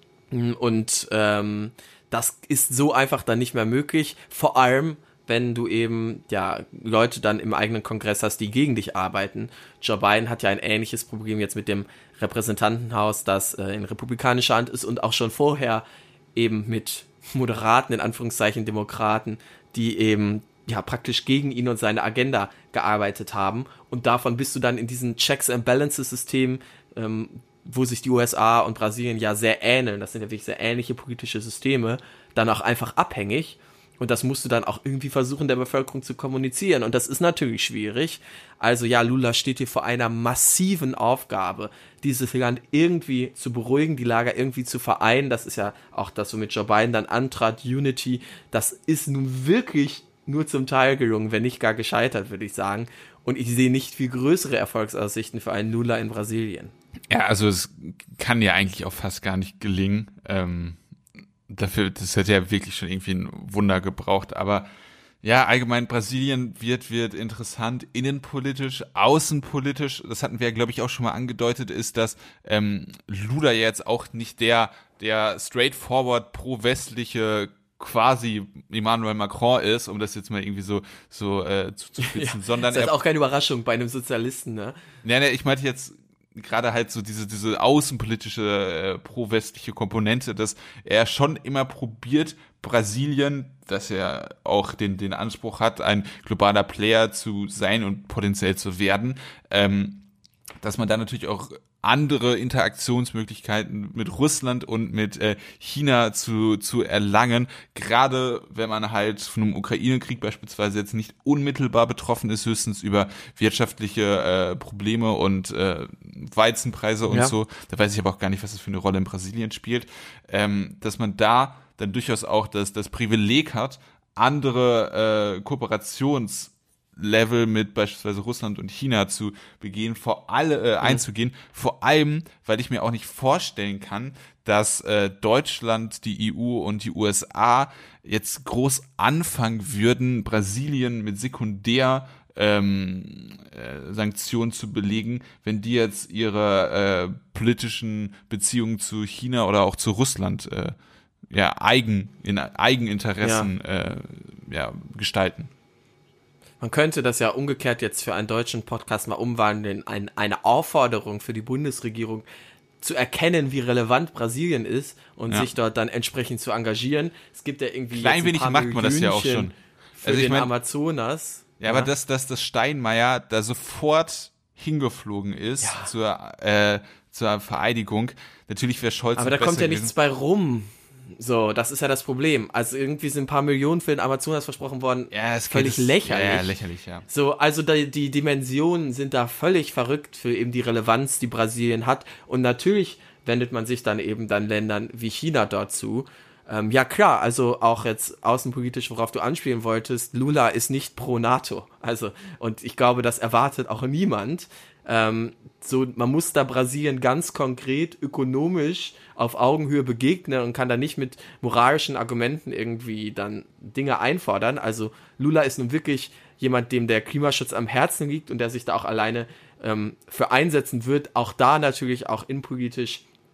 Und ähm, das ist so einfach dann nicht mehr möglich, vor allem wenn du eben ja Leute dann im eigenen Kongress hast, die gegen dich arbeiten. Joe Biden hat ja ein ähnliches Problem jetzt mit dem Repräsentantenhaus, das äh, in republikanischer Hand ist und auch schon vorher eben mit Moderaten, in Anführungszeichen Demokraten, die eben ja praktisch gegen ihn und seine Agenda gearbeitet haben. Und davon bist du dann in diesem Checks-and-Balances-System, ähm, wo sich die U S A und Brasilien ja sehr ähneln, das sind ja wirklich sehr ähnliche politische Systeme, dann auch einfach abhängig. Und das musst du dann auch irgendwie versuchen, der Bevölkerung zu kommunizieren. Und das ist natürlich schwierig. Also ja, Lula steht hier vor einer massiven Aufgabe, dieses Land irgendwie zu beruhigen, die Lager irgendwie zu vereinen. Das ist ja auch das, womit Joe Biden dann antrat, Unity. Das ist nun wirklich nur zum Teil gelungen, wenn nicht gar gescheitert, würde ich sagen. Und ich sehe nicht viel größere Erfolgsaussichten für einen Lula in Brasilien. ja, also es kann ja eigentlich auch fast gar nicht gelingen. Ähm, dafür, das hätte ja wirklich schon irgendwie ein Wunder gebraucht. Aber ja, allgemein Brasilien wird, wird interessant, innenpolitisch, außenpolitisch. Das hatten wir ja, glaube ich, auch schon mal angedeutet, ist, dass ähm, Lula jetzt auch nicht der, der straightforward pro-westliche quasi Emmanuel Macron ist, um das jetzt mal irgendwie so so äh, zuzuspitzen, Ja, sondern das ist er, auch keine Überraschung bei einem Sozialisten, ne? nee, nee, ich meinte jetzt gerade halt so diese diese außenpolitische äh, pro-westliche Komponente, dass er schon immer probiert, Brasilien, das ja auch den den Anspruch hat, ein globaler Player zu sein und potenziell zu werden, ähm, dass man da natürlich auch andere Interaktionsmöglichkeiten mit Russland und mit äh, China zu zu erlangen, gerade wenn man halt von einem Ukraine-Krieg beispielsweise jetzt nicht unmittelbar betroffen ist, höchstens über wirtschaftliche äh, Probleme und äh, Weizenpreise und ja. so. Da weiß ich aber auch gar nicht, was das für eine Rolle in Brasilien spielt, ähm, dass man da dann durchaus auch das das Privileg hat, andere äh, Kooperations Level mit beispielsweise Russland und China zu begehen, vor alle äh, einzugehen, vor allem, weil ich mir auch nicht vorstellen kann, dass äh, Deutschland, die E U und die U S A jetzt groß anfangen würden, Brasilien mit Sekundär ähm, äh, Sanktionen zu belegen, wenn die jetzt ihre äh, politischen Beziehungen zu China oder auch zu Russland äh, ja eigen in Eigeninteressen ja. Äh, ja, gestalten. Man könnte das ja umgekehrt jetzt für einen deutschen Podcast mal umwandeln, ein, eine Aufforderung für die Bundesregierung zu erkennen, wie relevant Brasilien ist und ja. sich dort dann entsprechend zu engagieren. Es gibt ja irgendwie Klein wenig macht man das ja auch schon. Für also ich den mein, Amazonas. Ja, ja, aber dass, dass das Steinmeier da sofort hingeflogen ist ja. zur, äh, zur Vereidigung. Natürlich wäre Scholz aber da kommt ja gewesen. Nichts bei rum. So, das ist ja das Problem. Also irgendwie sind ein paar Millionen für den Amazonas versprochen worden. Ja, es völlig ist, lächerlich. Ja, ja, lächerlich, ja. So, also die, die Dimensionen sind da völlig verrückt für eben die Relevanz, die Brasilien hat. Und natürlich wendet man sich dann eben dann Ländern wie China dort zu. Ähm, ja klar, also auch jetzt außenpolitisch, worauf du anspielen wolltest, Lula ist nicht pro NATO. Also, und ich glaube, das erwartet auch niemand. Ähm, so, man muss da Brasilien ganz konkret ökonomisch auf Augenhöhe begegnen und kann da nicht mit moralischen Argumenten irgendwie dann Dinge einfordern. Also Lula ist nun wirklich jemand, dem der Klimaschutz am Herzen liegt und der sich da auch alleine ähm, für einsetzen wird. Auch da natürlich auch innenpolitisch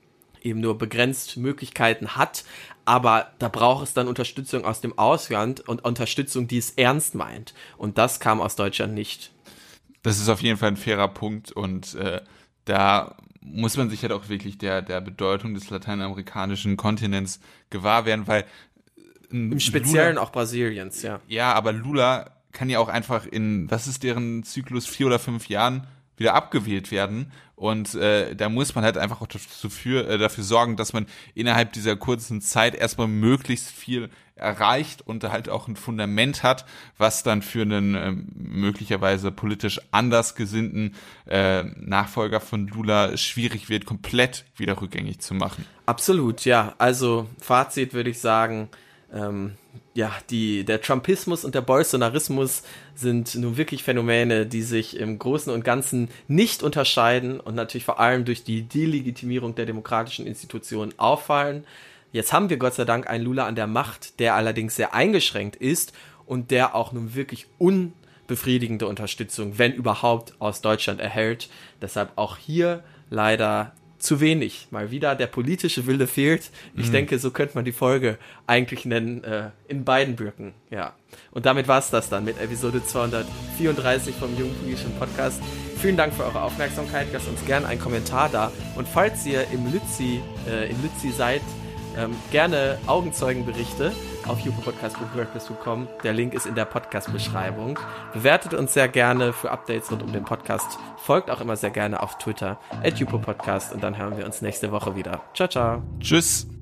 eben nur begrenzt Möglichkeiten hat, aber da braucht es dann Unterstützung aus dem Ausland und Unterstützung, die es ernst meint. Und das kam aus Deutschland nicht. Das ist auf jeden Fall ein fairer Punkt und äh, da muss man sich halt auch wirklich der, der Bedeutung des lateinamerikanischen Kontinents gewahr werden, weil im Speziellen Lula, auch Brasiliens, ja. Ja, aber Lula kann ja auch einfach in, was ist deren Zyklus, vier oder fünf Jahren wieder abgewählt werden und äh, da muss man halt einfach auch dafür, äh, dafür sorgen, dass man innerhalb dieser kurzen Zeit erstmal möglichst viel erreicht und halt auch ein Fundament hat, was dann für einen äh, möglicherweise politisch anders gesinnten äh, Nachfolger von Lula schwierig wird, komplett wieder rückgängig zu machen. Absolut, ja. Also Fazit würde ich sagen, ähm, ja, die, der Trumpismus und der Bolsonarismus sind nun wirklich Phänomene, die sich im Großen und Ganzen nicht unterscheiden und natürlich vor allem durch die Delegitimierung der demokratischen Institutionen auffallen. Jetzt haben wir Gott sei Dank einen Lula an der Macht, der allerdings sehr eingeschränkt ist und der auch nun wirklich unbefriedigende Unterstützung, wenn überhaupt, aus Deutschland erhält. Deshalb auch hier leider zu wenig. Mal wieder, der politische Wille fehlt. Ich mhm. denke, so könnte man die Folge eigentlich nennen, äh, in beiden Blöcken. Ja. Und damit war es das dann mit Episode zweihundertvierunddreißig vom Jungen Politischen Podcast. Vielen Dank für eure Aufmerksamkeit. Lasst uns gerne einen Kommentar da. Und falls ihr im Lützi, äh, in Lützi seid, ähm, gerne Augenzeugenberichte auf jupopodcast punkt wordpress punkt com. Der Link ist in der Podcast-Beschreibung. Bewertet uns sehr gerne für Updates rund um den Podcast. Folgt auch immer sehr gerne auf Twitter at jupopodcast und dann hören wir uns nächste Woche wieder. Ciao, ciao. Tschüss.